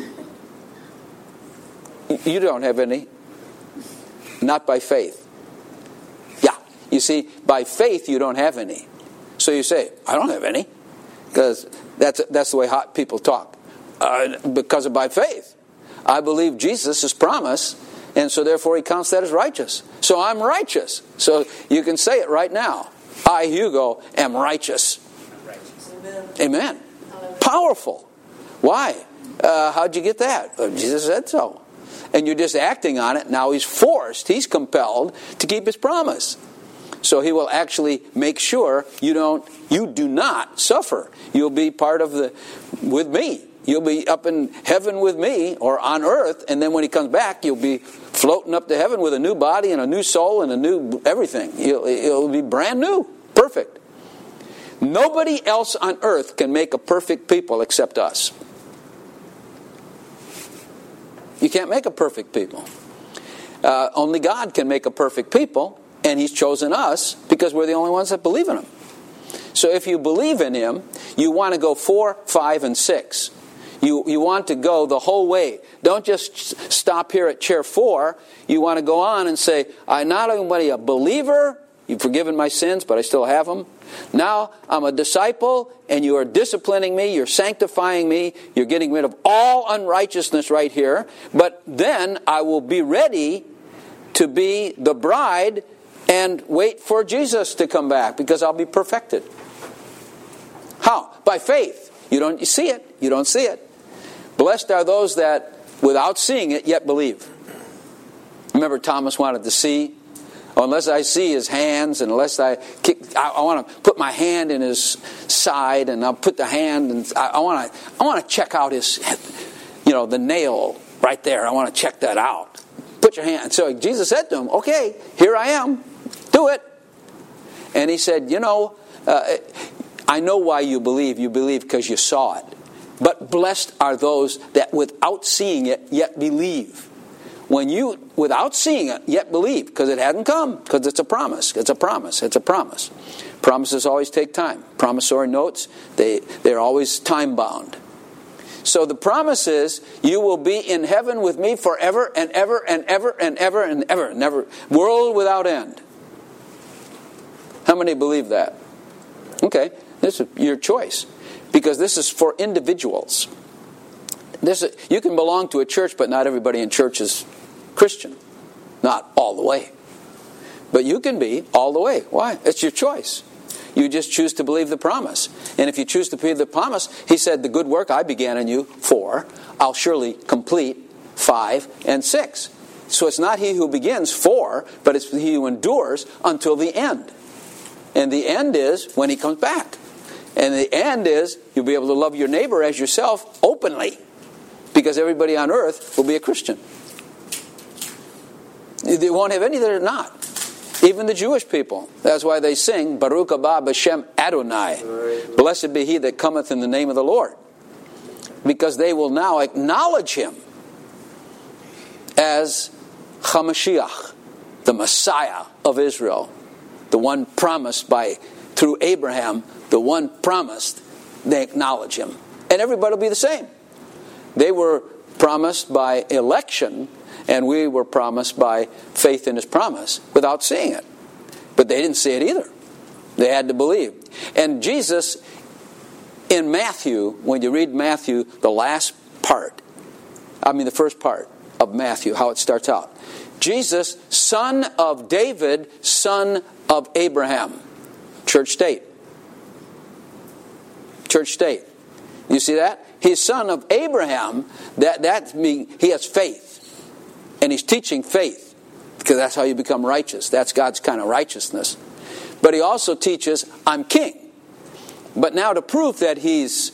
You don't have any. Not by faith. Yeah. You see, by faith you don't have any. So you say, I don't have any. Because that's, that's the way hot people talk. Uh, because of by faith. I believe Jesus' promise, and so therefore he counts that as righteous. So I'm righteous. So you can say it right now. I, Hugo, am righteous. Righteous. Amen. Amen. Powerful. Why? Uh, how'd you get that? Well, Jesus said so. And you're just acting on it. Now he's forced, he's compelled to keep his promise. So he will actually make sure you don't, you do not suffer. You'll be part of the, with me. You'll be up in heaven with me, or on earth, and then when he comes back, you'll be floating up to heaven with a new body and a new soul and a new everything. You'll, it'll be brand new, perfect. Nobody else on earth can make a perfect people except us. You can't make a perfect people. Uh, only God can make a perfect people, and he's chosen us because we're the only ones that believe in him. So if you believe in him, you want to go four, five, and six. You, you want to go the whole way. Don't just stop here at chair four. You want to go on and say, I'm not only a believer, You've forgiven my sins, but I still have them. Now I'm a disciple, and you are disciplining me. You're sanctifying me. You're getting rid of all unrighteousness right here. But then I will be ready to be the bride and wait for Jesus to come back, because I'll be perfected. How? By faith. You don't see it. You don't see it. Blessed are those that, without seeing it, yet believe. Remember, Thomas wanted to see. Oh, unless I see his hands, and unless I kick, I, I want to put my hand in his side, and I'll put the hand, and I, I want to, I want to check out his, you know, the nail right there. I want to check that out. Put your hand. So Jesus said to him, "Okay, here I am. Do it." And he said, "You know, uh, I know why you believe. You believe because you saw it. But blessed are those that, without seeing it, yet believe." When you, without seeing it, yet believe, because it hadn't come, because it's a promise. It's a promise. It's a promise. Promises always take time. Promissory notes, they, they're always time-bound. So the promise is, you will be in heaven with me forever and ever and ever and ever and ever. Never, world without end. How many believe that? Okay, this is your choice. Because this is for individuals. This is, you can belong to a church, but not everybody in church is Christian. Not all the way. But you can be all the way. Why? It's your choice. You just choose to believe the promise. And if you choose to believe the promise, he said, the good work I began in you, four, I'll surely complete, five, and six. So it's not he who begins, four, but it's he who endures until the end. And the end is when he comes back. And the end is you'll be able to love your neighbor as yourself openly. Because everybody on earth will be a Christian. They won't have any that are not. Even the Jewish people. That's why they sing, Baruch haba b'shem Adonai. Right. Blessed be he that cometh in the name of the Lord. Because they will now acknowledge him as Hamashiach, the Messiah of Israel. The one promised by, through Abraham, the one promised, they acknowledge him. And everybody will be the same. They were promised by election, and we were promised by faith in his promise without seeing it. But they didn't see it either. They had to believe. And Jesus, in Matthew, when you read Matthew, the last part, I mean the first part of Matthew, how it starts out. Jesus, son of David, son of Abraham. Church state. Church state. You see that? He's son of Abraham. That that means he has faith. And he's teaching faith. Because that's how you become righteous. That's God's kind of righteousness. But he also teaches, I'm king. But now to prove that he's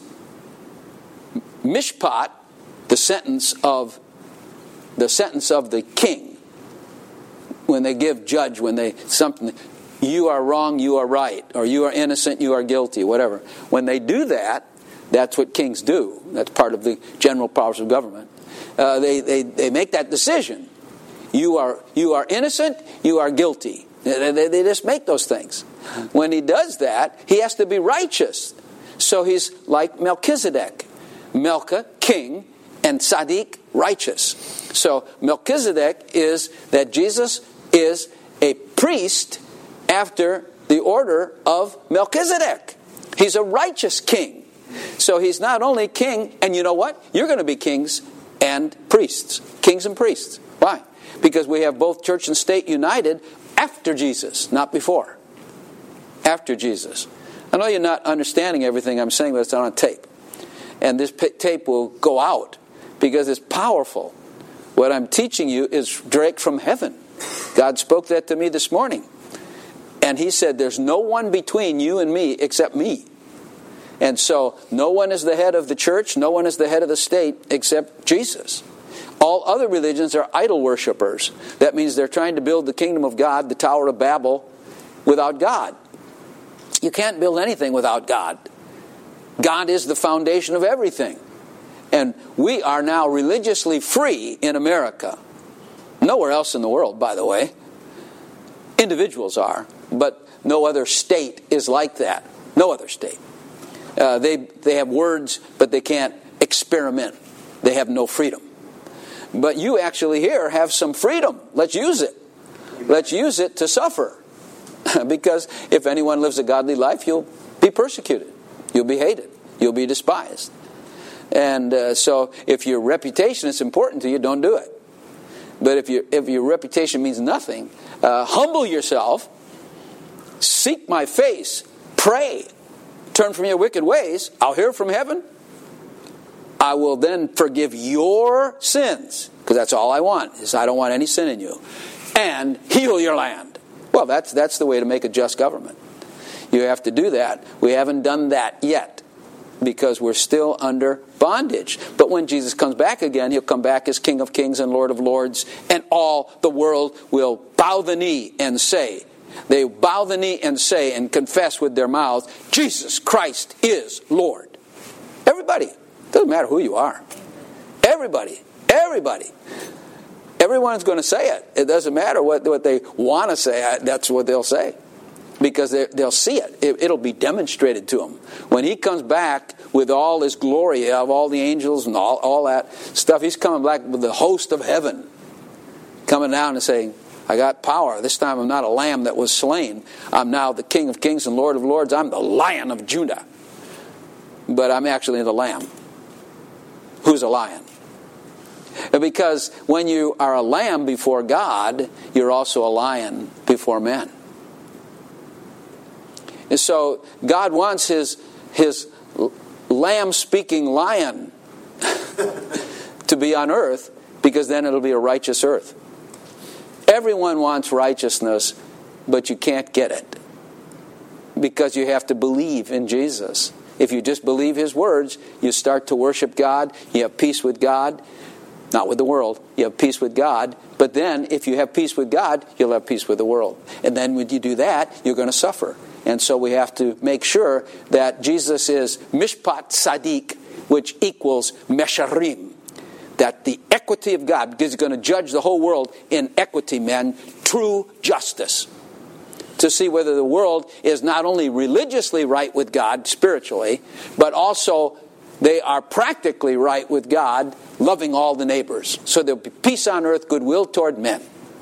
mishpat, the sentence of the sentence of the king, when they give judge, when they something, you are wrong, you are right, or you are innocent, you are guilty, whatever. When they do that, that's what kings do. That's part of the general powers of government. Uh, they, they, they make that decision. You are you are innocent, you are guilty. They, they, they just make those things. When he does that, he has to be righteous. So he's like Melchizedek. Melcha, king, and Tzaddik, righteous. So Melchizedek is that Jesus is a priest after the order of Melchizedek. He's a righteous king. So he's not only king, and you know what? You're going to be kings and priests. Kings and priests. Why? Because we have both church and state united after Jesus, not before. After Jesus. I know you're not understanding everything I'm saying, but it's on tape. And this tape will go out because it's powerful. What I'm teaching you is direct from heaven. God spoke that to me this morning. And he said, there's no one between you and me except me. And so, no one is the head of the church, no one is the head of the state except Jesus. All other religions are idol worshippers. That means they're trying to build the kingdom of God, the Tower of Babel, without God. You can't build anything without God. God is the foundation of everything. And we are now religiously free in America. Nowhere else in the world, by the way. Individuals are, but no other state is like that. No other state. Uh, they they have words, but they can't experiment. They have no freedom. But you actually here have some freedom. Let's use it. Let's use it to suffer. Because if anyone lives a godly life, you'll be persecuted. You'll be hated. You'll be despised. And uh, so if your reputation is important to you, don't do it. But if, you, if your reputation means nothing, uh, humble yourself, seek my face, pray, turn from your wicked ways, I'll hear from heaven. I will then forgive your sins, because that's all I want, is I don't want any sin in you, and heal your land. Well, that's that's the way to make a just government. You have to do that. We haven't done that yet, because we're still under bondage. But when Jesus comes back again, he'll come back as King of Kings and Lord of Lords, and all the world will bow the knee and say, they bow the knee and say and confess with their mouths, Jesus Christ is Lord. Everybody. Doesn't matter who you are. Everybody. Everybody. Everyone's going to say it. It doesn't matter what, what they want to say. That's what they'll say. Because they, they'll see it. it. It'll be demonstrated to them. When he comes back with all his glory of all the angels and all, all that stuff, he's coming back with the host of heaven. Coming down and saying, I got power. This time I'm not a lamb that was slain. I'm now the King of Kings and Lord of Lords. I'm the Lion of Judah. But I'm actually the lamb. Who's a lion? Because when you are a lamb before God, you're also a lion before men. And so God wants his, his lamb-speaking lion to be on earth, because then it'll be a righteous earth. Everyone wants righteousness, but you can't get it, because you have to believe in Jesus. If you just believe his words, you start to worship God, you have peace with God, not with the world, you have peace with God, but then if you have peace with God, you'll have peace with the world. And then when you do that, you're going to suffer. And so we have to make sure that Jesus is Mishpat Sadiq, which equals Mesharim. That the equity of God, because he's going to judge the whole world in equity, men, true justice. To see whether the world is not only religiously right with God, spiritually, but also they are practically right with God, loving all the neighbors. So there'll be peace on earth, goodwill toward men.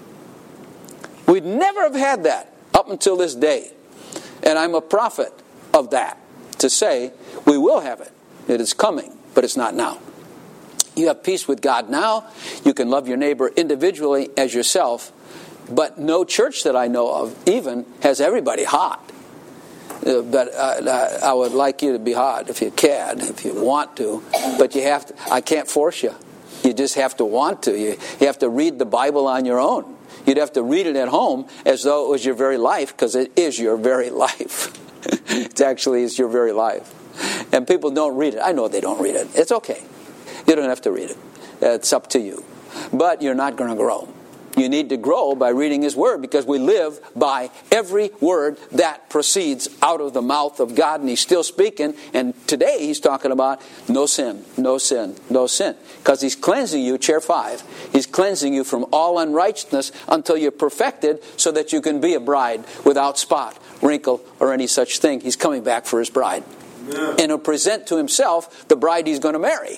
We'd never have had that up until this day. And I'm a prophet of that, to say we will have it. It is coming, but it's not now. You have peace with God now. You can love your neighbor individually as yourself. But no church that I know of even has everybody hot. Uh, but uh, I would like you to be hot if you can, if you want to. But you have to. I can't force you. You just have to want to. You, you have to read the Bible on your own. You'd have to read it at home as though it was your very life, because it is your very life. It actually is your very life. And people don't read it. I know they don't read it. It's okay. You don't have to read it. It's up to you. But you're not going to grow. You need to grow by reading his word, because we live by every word that proceeds out of the mouth of God, and he's still speaking. And today he's talking about no sin, no sin, no sin. Because he's cleansing you, chair five, he's cleansing you from all unrighteousness until you're perfected, so that you can be a bride without spot, wrinkle, or any such thing. He's coming back for his bride. Yeah. And he'll present to himself the bride he's going to marry.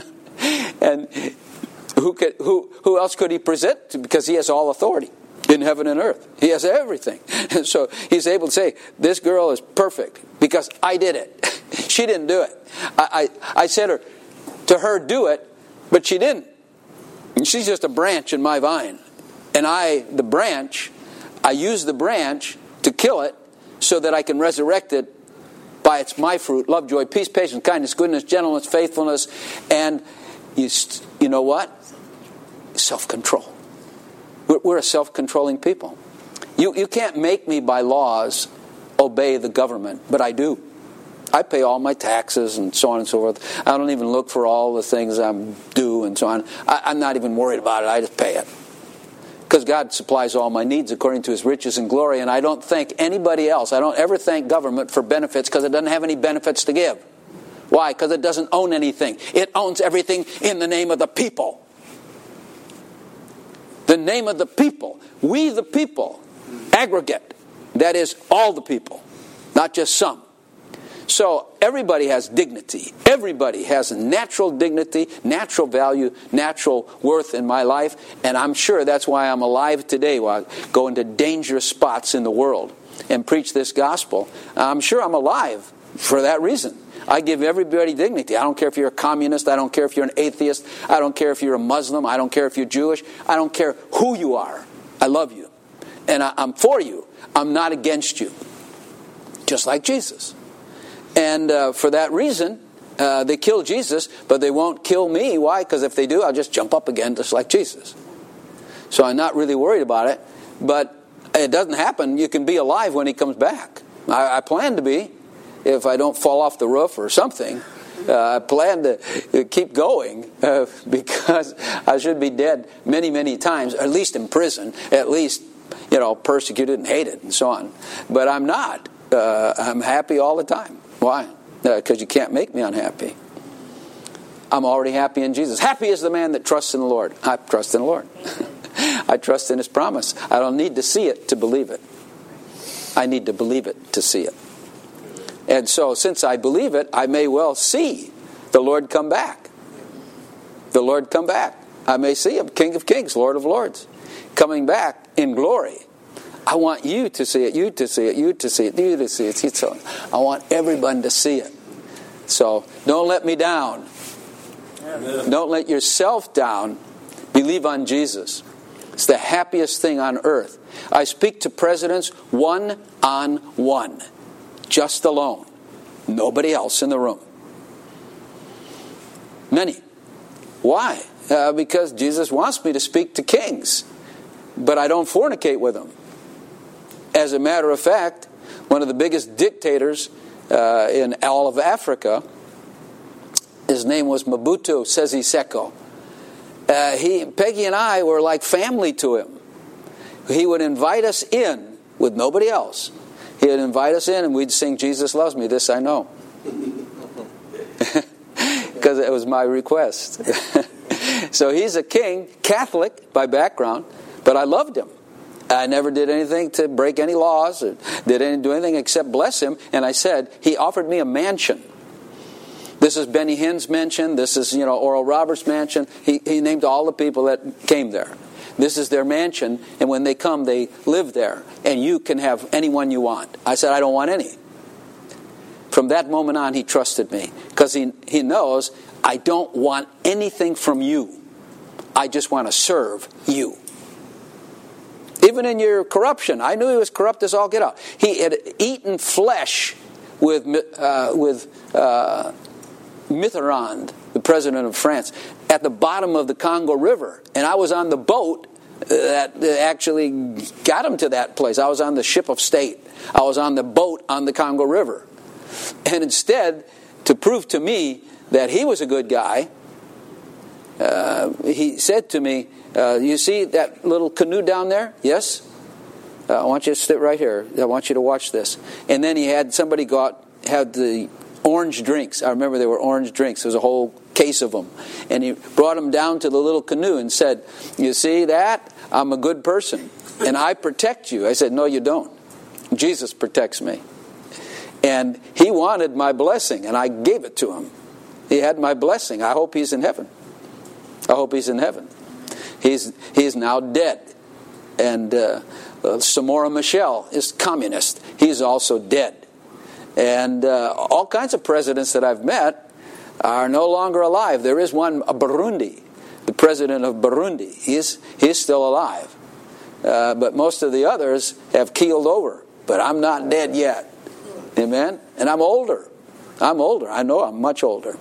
And Who, could, who who else could he present to? Because he has all authority in heaven and earth. He has everything. And so he's able to say, this girl is perfect because I did it. She didn't do it. I, I, I said her, to her, do it, but she didn't. And she's just a branch in my vine. And I, the branch, I use the branch to kill it so that I can resurrect it by its my fruit, love, joy, peace, patience, kindness, goodness, gentleness, faithfulness, and you, you know what? Self-control. We're, we're a self-controlling people. You, you can't make me by laws obey the government, but I do. I pay all my taxes and so on and so forth. I don't even look for all the things I'm due and so on. I, I'm not even worried about it. I just pay it. Because God supplies all my needs according to his riches and glory, and I don't thank anybody else. I don't ever thank government for benefits, because it doesn't have any benefits to give. Why? Because it doesn't own anything. It owns everything in the name of the people. The name of the people. We the people. Aggregate. That is all the people. Not just some. So everybody has dignity. Everybody has natural dignity, natural value, natural worth in my life. And I'm sure that's why I'm alive today, while I go into dangerous spots in the world and preach this gospel. I'm sure I'm alive for that reason. I give everybody dignity. I don't care if you're a communist. I don't care if you're an atheist. I don't care if you're a Muslim. I don't care if you're Jewish. I don't care who you are. I love you. And I, I'm for you. I'm not against you. Just like Jesus. And uh, for that reason, uh, they kill Jesus, but they won't kill me. Why? Because if they do, I'll just jump up again just like Jesus. So I'm not really worried about it. But it doesn't happen. You can be alive when he comes back. I, I plan to be. If I don't fall off the roof or something, uh, I plan to keep going uh, because I should be dead many, many times, at least in prison, at least, you know, persecuted and hated and so on. But I'm not. Uh, I'm happy all the time. Why? Because uh, you can't make me unhappy. I'm already happy in Jesus. Happy is the man that trusts in the Lord. I trust in the Lord. I trust in His promise. I don't need to see it to believe it. I need to believe it to see it. And so, since I believe it, I may well see the Lord come back. The Lord come back. I may see Him, King of Kings, Lord of Lords, coming back in glory. I want you to see it, you to see it, you to see it, you to see it. So I want everyone to see it. So, don't let me down. Amen. Don't let yourself down. Believe on Jesus. It's the happiest thing on earth. I speak to presidents one on one. Just alone. Nobody else in the room. Many. Why? Uh, because Jesus wants me to speak to kings. But I don't fornicate with them. As a matter of fact, one of the biggest dictators uh, in all of Africa, his name was Mobutu Sese Seko. Uh, he, Peggy and I were like family to him. He would invite us in with nobody else. He would invite us in and we'd sing Jesus Loves Me, This I Know. Because it was my request. So he's a king, Catholic by background, but I loved him. I never did anything to break any laws or did any, do anything except bless him. And I said, he offered me a mansion. This is Benny Hinn's mansion. This is, you know, Oral Roberts' mansion. He, he named all the people that came there. This is their mansion, and when they come, they live there. And you can have anyone you want. I said, I don't want any. From that moment on, he trusted me. Because he, he knows, I don't want anything from you. I just want to serve you. Even in your corruption, I knew he was corrupt as all get out. He had eaten flesh with, uh, with uh, Mitterrand, the president of France, at the bottom of the Congo River. And I was on the boat that actually got him to that place. I was on the ship of state. I was on the boat on the Congo River. And instead, to prove to me that he was a good guy, uh, he said to me, uh, you see that little canoe down there? Yes? Uh, I want you to sit right here. I want you to watch this. And then he had somebody go out, had the orange drinks. I remember there were orange drinks. There was a whole case of them. And he brought them down to the little canoe and said, you see that? I'm a good person. And I protect you. I said, no, you don't. Jesus protects me. And he wanted my blessing, and I gave it to him. He had my blessing. I hope he's in heaven. I hope he's in heaven. He's, he's now dead. And uh, uh, Samora Machel is communist. He's also dead. And uh, all kinds of presidents that I've met are no longer alive. There is one, Burundi, the president of Burundi. He's, he's still alive. Uh, but most of the others have keeled over. But I'm not dead yet. Amen? And I'm older. I'm older. I know I'm much older.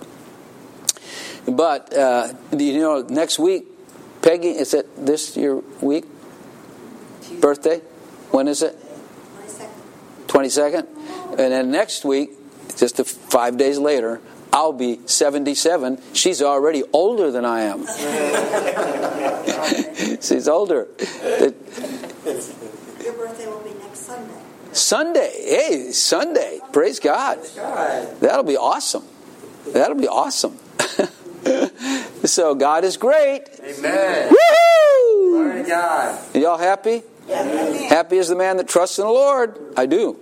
But, uh, you know, next week, Peggy, is it this your week? Birthday? When is it? twenty-second. twenty-second? And then next week, just a five days later, I'll be seventy-seven. She's already older than I am. She's older. Your birthday will be next Sunday. Sunday. Hey, Sunday. Praise God. That'll be awesome. That'll be awesome. So God is great. Amen. Woo-hoo! Glory to God. Y'all happy? Yeah. Happy is the man that trusts in the Lord. I do.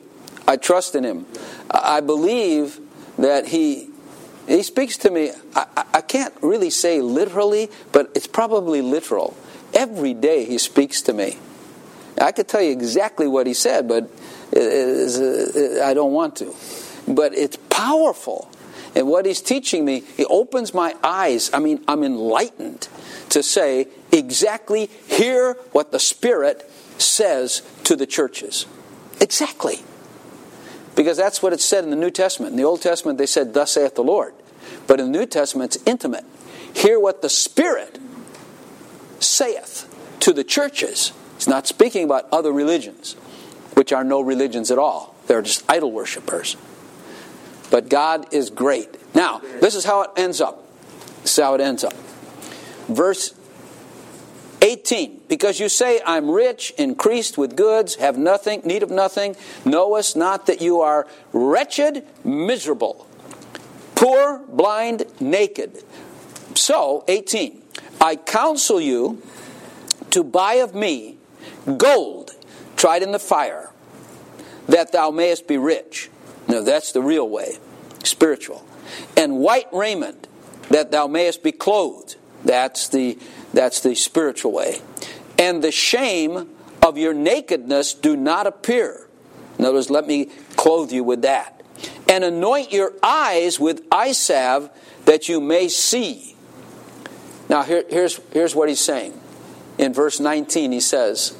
I trust in Him. I believe that He He speaks to me. I, I can't really say literally, but it's probably literal. Every day He speaks to me. I could tell you exactly what He said, but it is, uh, I don't want to. But it's powerful. And what He's teaching me, He opens my eyes. I mean, I'm enlightened to say exactly, hear what the Spirit says to the churches. Exactly. Because that's what it said in the New Testament. In the Old Testament, they said, thus saith the Lord. But in the New Testament, it's intimate. Hear what the Spirit saith to the churches. It's not speaking about other religions, which are no religions at all. They're just idol worshippers. But God is great. Now, this is how it ends up. This is how it ends up. Verse eighteen. Because you say, I'm rich, increased with goods, have nothing, need of nothing, knowest not that you are wretched, miserable, poor, blind, naked. So, eighteen. I counsel you to buy of me gold tried in the fire, that thou mayest be rich. Now that's the real way, spiritual. And white raiment, that thou mayest be clothed. That's the that's the spiritual way. And the shame of your nakedness do not appear. In other words, let me clothe you with that. And anoint your eyes with eye salve, that you may see. Now here, here's here's what he's saying. In verse nineteen, he says,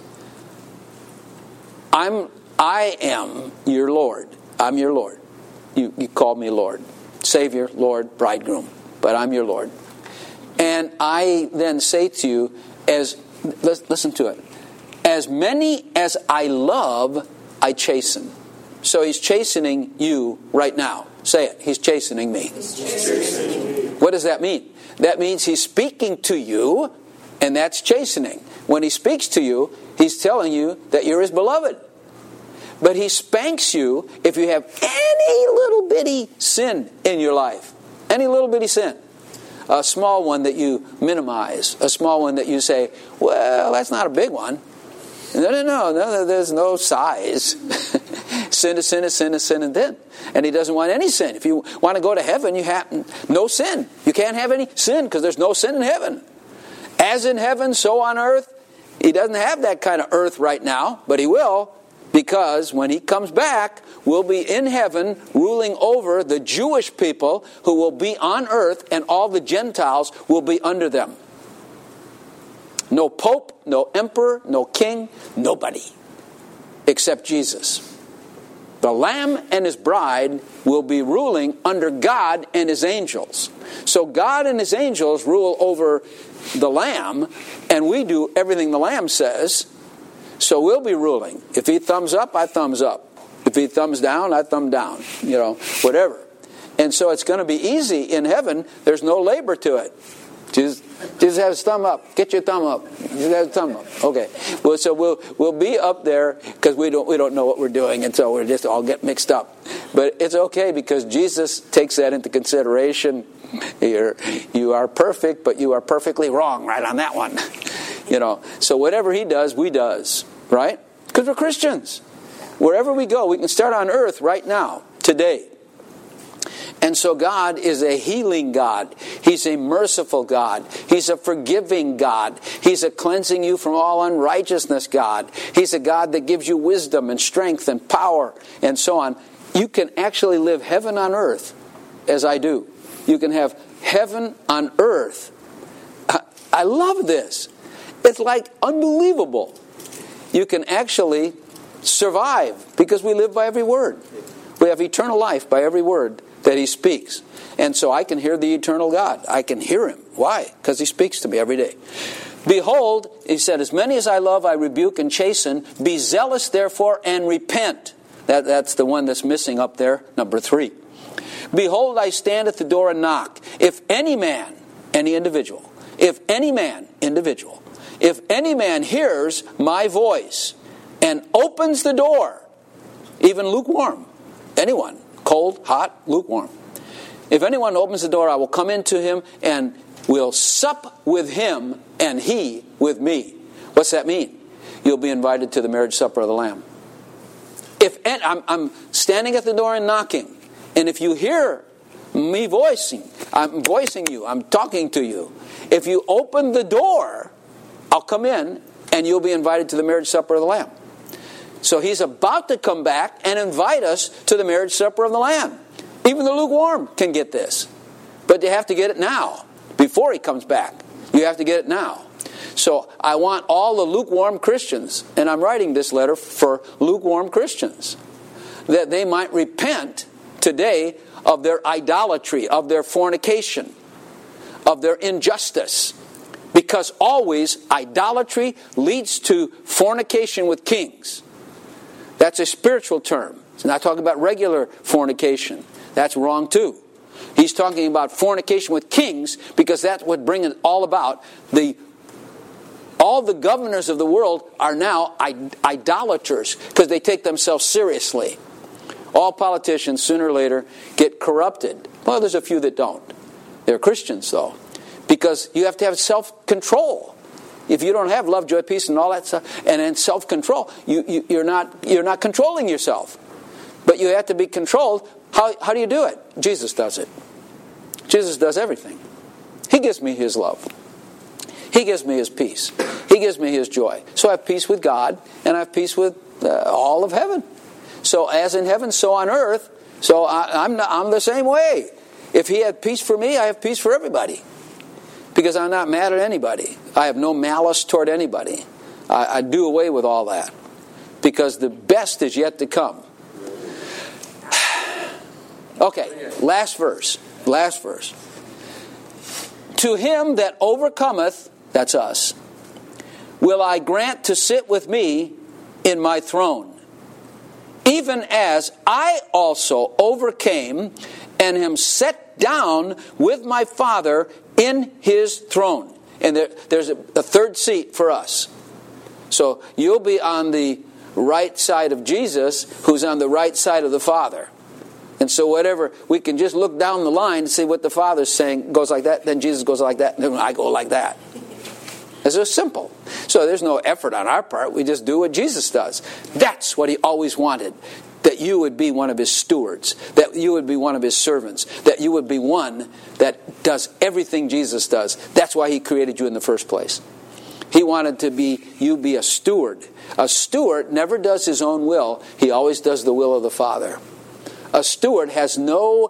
I'm I am your Lord. I'm your Lord. You, you call me Lord. Savior, Lord, bridegroom. But I'm your Lord. And I then say to you, as listen to it, as many as I love, I chasten. So He's chastening you right now. Say it. He's chastening me. He's chastening me. What does that mean? That means He's speaking to you, and that's chastening. When He speaks to you, He's telling you that you're His beloved. But He spanks you if you have any little bitty sin in your life. Any little bitty sin. A small one that you minimize. A small one that you say, well, that's not a big one. No, no, no. no there's no size. Sin is sin is sin is sin and then. And He doesn't want any sin. If you want to go to heaven, you have no sin. You can't have any sin because there's no sin in heaven. As in heaven, so on earth. He doesn't have that kind of earth right now, but He will. Because when He comes back, we'll be in heaven ruling over the Jewish people who will be on earth, and all the Gentiles will be under them. No pope, no emperor, no king, nobody except Jesus. The Lamb and His bride will be ruling under God and His angels. So God and His angels rule over the Lamb, and we do everything the Lamb says. So we'll be ruling. If He thumbs up, I thumbs up. If He thumbs down, I thumb down. You know, whatever. And so it's going to be easy in heaven. There's no labor to it. Just, just have His thumb up. Get your thumb up. Just have a thumb up. Okay. Well, so we'll we'll be up there because we don't we don't know what we're doing, and so we're just all get mixed up. But it's okay because Jesus takes that into consideration. You're, you are perfect, but you are perfectly wrong right on that one. You know, so whatever He does, we does, right? Because we're Christians. Wherever we go, we can start on earth right now, today. And so God is a healing God. He's a merciful God. He's a forgiving God. He's a cleansing you from all unrighteousness God. He's a God that gives you wisdom and strength and power and so on. You can actually live heaven on earth, as I do. You can have heaven on earth. I love this. It's like unbelievable. You can actually survive because we live by every word. We have eternal life by every word that He speaks. And so I can hear the eternal God. I can hear Him. Why? Because He speaks to me every day. Behold, He said, as many as I love, I rebuke and chasten. Be zealous, therefore, and repent. That, that's the one that's missing up there, number three. Behold, I stand at the door and knock. If any man, any individual, if any man, individual, if any man hears my voice and opens the door, even lukewarm, anyone, cold, hot, lukewarm. If anyone opens the door, I will come into him and will sup with him and he with me. What's that mean? You'll be invited to the marriage supper of the Lamb. If and I'm, I'm standing at the door and knocking, and if you hear me voicing, I'm voicing you, I'm talking to you. If you open the door, I'll come in, and you'll be invited to the marriage supper of the Lamb. So he's about to come back and invite us to the marriage supper of the Lamb. Even the lukewarm can get this. But you have to get it now, before he comes back. You have to get it now. So I want all the lukewarm Christians, and I'm writing this letter for lukewarm Christians, that they might repent today of their idolatry, of their fornication, of their injustice. Because always idolatry leads to fornication with kings. That's a spiritual term. He's not talking about regular fornication. That's wrong too. He's talking about fornication with kings because that's what brings it all about. The all the governors of the world are now idolaters because they take themselves seriously. All politicians sooner or later get corrupted. Well, there's a few that don't. They're Christians though, because you have to have self-control. If you don't have love, joy, peace, and all that stuff, and then self-control, you, you, you're not you're not controlling yourself. But you have to be controlled. How how do you do it? Jesus does it. Jesus does everything. He gives me His love. He gives me His peace. He gives me His joy. So I have peace with God, and I have peace with uh, all of heaven. So as in heaven, so on earth. So I, I'm not, I'm the same way. If He had peace for me, I have peace for everybody. Because I'm not mad at anybody. I have no malice toward anybody. I, I do away with all that. Because the best is yet to come. Okay, last verse. Last verse. To him that overcometh, that's us, will I grant to sit with me in my throne, even as I also overcame and am set down with my Father in His throne. And there, there's a, a third seat for us. So you'll be on the right side of Jesus, who's on the right side of the Father. And so whatever, we can just look down the line and see what the Father's saying goes like that, then Jesus goes like that, and then I go like that. It's so simple. So there's no effort on our part. We just do what Jesus does. That's what He always wanted. That you would be one of His stewards. That you would be one of His servants. That you would be one that does everything Jesus does. That's why He created you in the first place. He wanted to be you be a steward. A steward never does his own will. He always does the will of the Father. A steward has no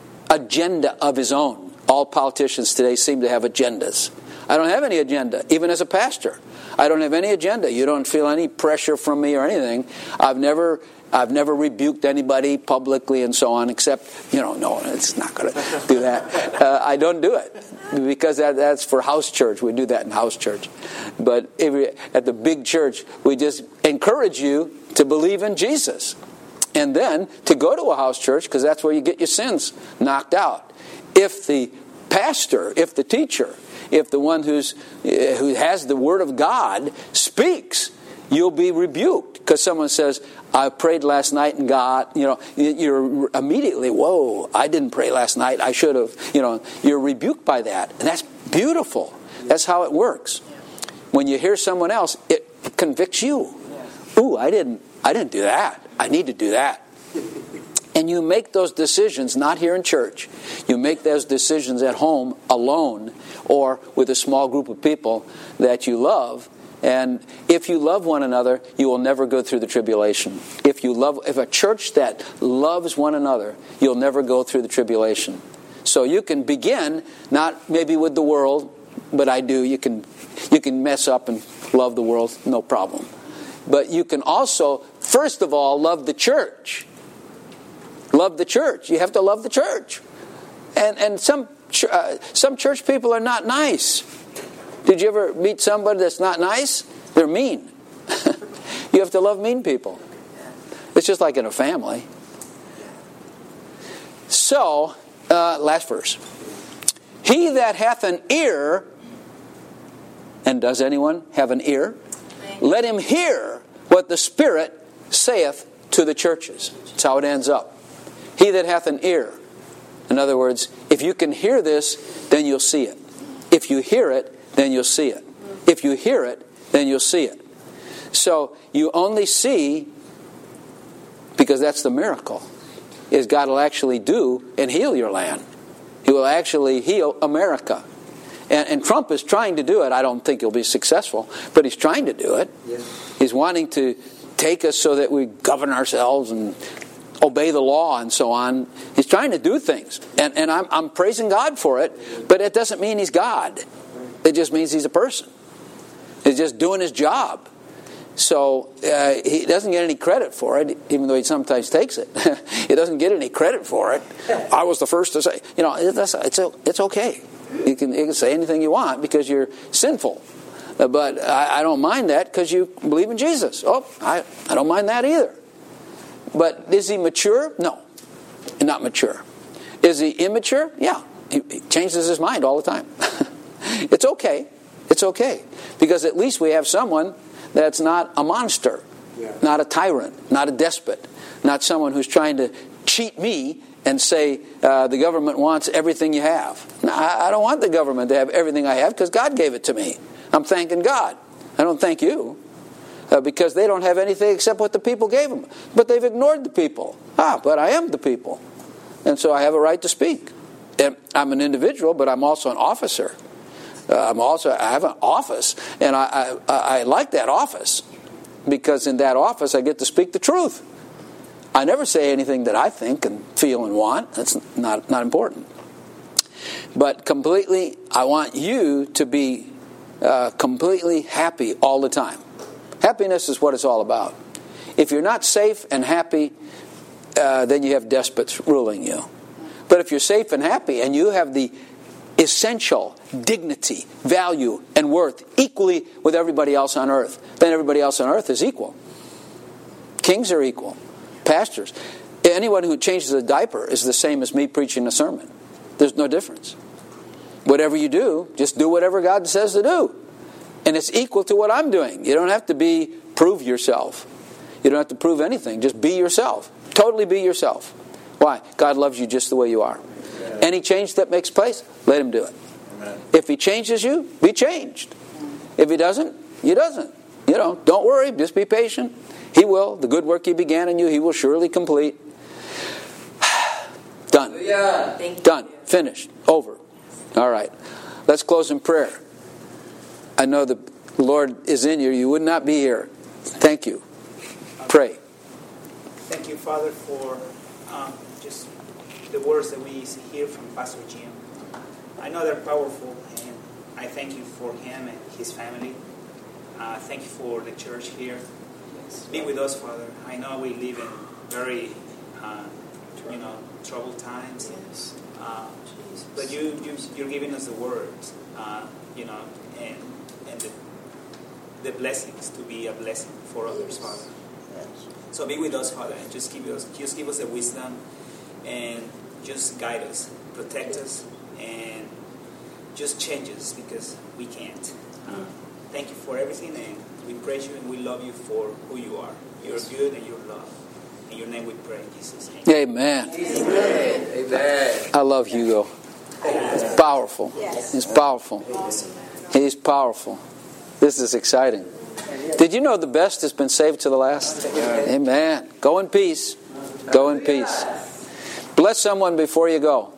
agenda of his own. All politicians today seem to have agendas. I don't have any agenda, even as a pastor. I don't have any agenda. You don't feel any pressure from me or anything. I've never I've never rebuked anybody publicly and so on, except, you know, no, it's not going to do that. Uh, I don't do it because that, that's for house church. We do that in house church. But every, at the big church, we just encourage you to believe in Jesus. And then to go to a house church, because that's where you get your sins knocked out. If the pastor, if the teacher, if the one who's who has the Word of God speaks, you'll be rebuked. Because someone says, I prayed last night and God, you know, you're immediately, whoa, I didn't pray last night, I should have, you know, you're rebuked by that. And that's beautiful. That's how it works. When you hear someone else, it convicts you. Ooh, I didn't, I didn't do that. I need to do that. And you make those decisions not here in church. You make those decisions at home alone or with a small group of people that you love. And if you love one another, you will never go through the tribulation. If you love, if a church that loves one another, you'll never go through the tribulation. So you can begin, not maybe with the world, but I do. You can, you can mess up and love the world, no problem. But you can also, first of all, love the church. Love the church. You have to love the church. And and some uh, some church people are not nice. Did you ever meet somebody that's not nice? They're mean. You have to love mean people. It's just like in a family. So, uh, last verse. He that hath an ear, and does anyone have an ear? Let him hear what the Spirit saith to the churches. That's how it ends up. He that hath an ear. In other words, if you can hear this, then you'll see it. If you hear it, then you'll see it. If you hear it, then you'll see it. So you only see Because that's the miracle, is God will actually do and heal your land. He will actually heal America. And, and Trump is trying to do it. I don't think he'll be successful, but he's trying to do it. Yes. He's wanting to take us so that we govern ourselves and obey the law and so on. He's trying to do things. And, and I'm, I'm praising God for it, but it doesn't mean he's God. It just means he's a person. He's just doing his job. So uh, he doesn't get any credit for it, even though he sometimes takes it. He doesn't get any credit for it. I was the first to say, you know, it's, it's, it's okay. You can, you can say anything you want because you're sinful. Uh, but I, I don't mind that because you believe in Jesus. Oh, I, I don't mind that either. But is he mature? No, not mature. Is he immature? Yeah, he, he changes his mind all the time. It's okay. It's okay. Because at least we have someone that's not a monster, yeah. Not a tyrant, not a despot, not someone who's trying to cheat me and say uh, the government wants everything you have. No, I, I don't want the government to have everything I have because God gave it to me. I'm thanking God. I don't thank you. Uh, because they don't have anything except what the people gave them. But they've ignored the people. Ah, but I am the people. And so I have a right to speak. And I'm an individual, but I'm also an officer. Uh, I'm also I have an office, and I, I, I like that office because in that office I get to speak the truth. I never say anything that I think and feel and want. That's not not important. But completely, I want you to be uh, completely happy all the time. Happiness is what it's all about. If you're not safe and happy, uh, then you have despots ruling you. But if you're safe and happy and you have the essential dignity, value, and worth equally with everybody else on earth, then everybody else on earth is equal. Kings are equal. Pastors. Anyone who changes a diaper is the same as me preaching a sermon. There's no difference. Whatever you do, just do whatever God says to do. And it's equal to what I'm doing. You don't have to be prove yourself. You don't have to prove anything. Just be yourself. Totally be yourself. Why? God loves you just the way you are. Amen. Any change that makes place, let him do it. Amen. If he changes you, be changed. If he doesn't, he doesn't. You know, don't worry. Just be patient. He will. The good work he began in you, he will surely complete. Done. Yeah. Done. Finished. Over. All right. Let's close in prayer. I know the Lord is in you. You would not be here. Thank you. Pray. Thank you, Father, for um, just the words that we hear from Pastor Jim. I know they're powerful, and I thank you for him and his family. Uh, thank you for the church here. Be with us, Father. I know we live in very, uh, you know, troubled times. Uh, but you, you, you're giving us the words, uh, you know, and and the, the blessings to be a blessing for others, Father. So be with us, Father, and just give us, just give us the wisdom, and just guide us, protect us, and just change us because we can't. Uh, thank you for everything, and we praise you and we love you for who you are. You're good and you're loved. In your name we pray, in Jesus' name. Amen. Amen. Amen. I love Hugo. It's powerful. Yes. It's powerful. Awesome. He's powerful. This is exciting. Did you know the best has been saved to the last? Amen. Go in peace. Go in peace. Bless someone before you go.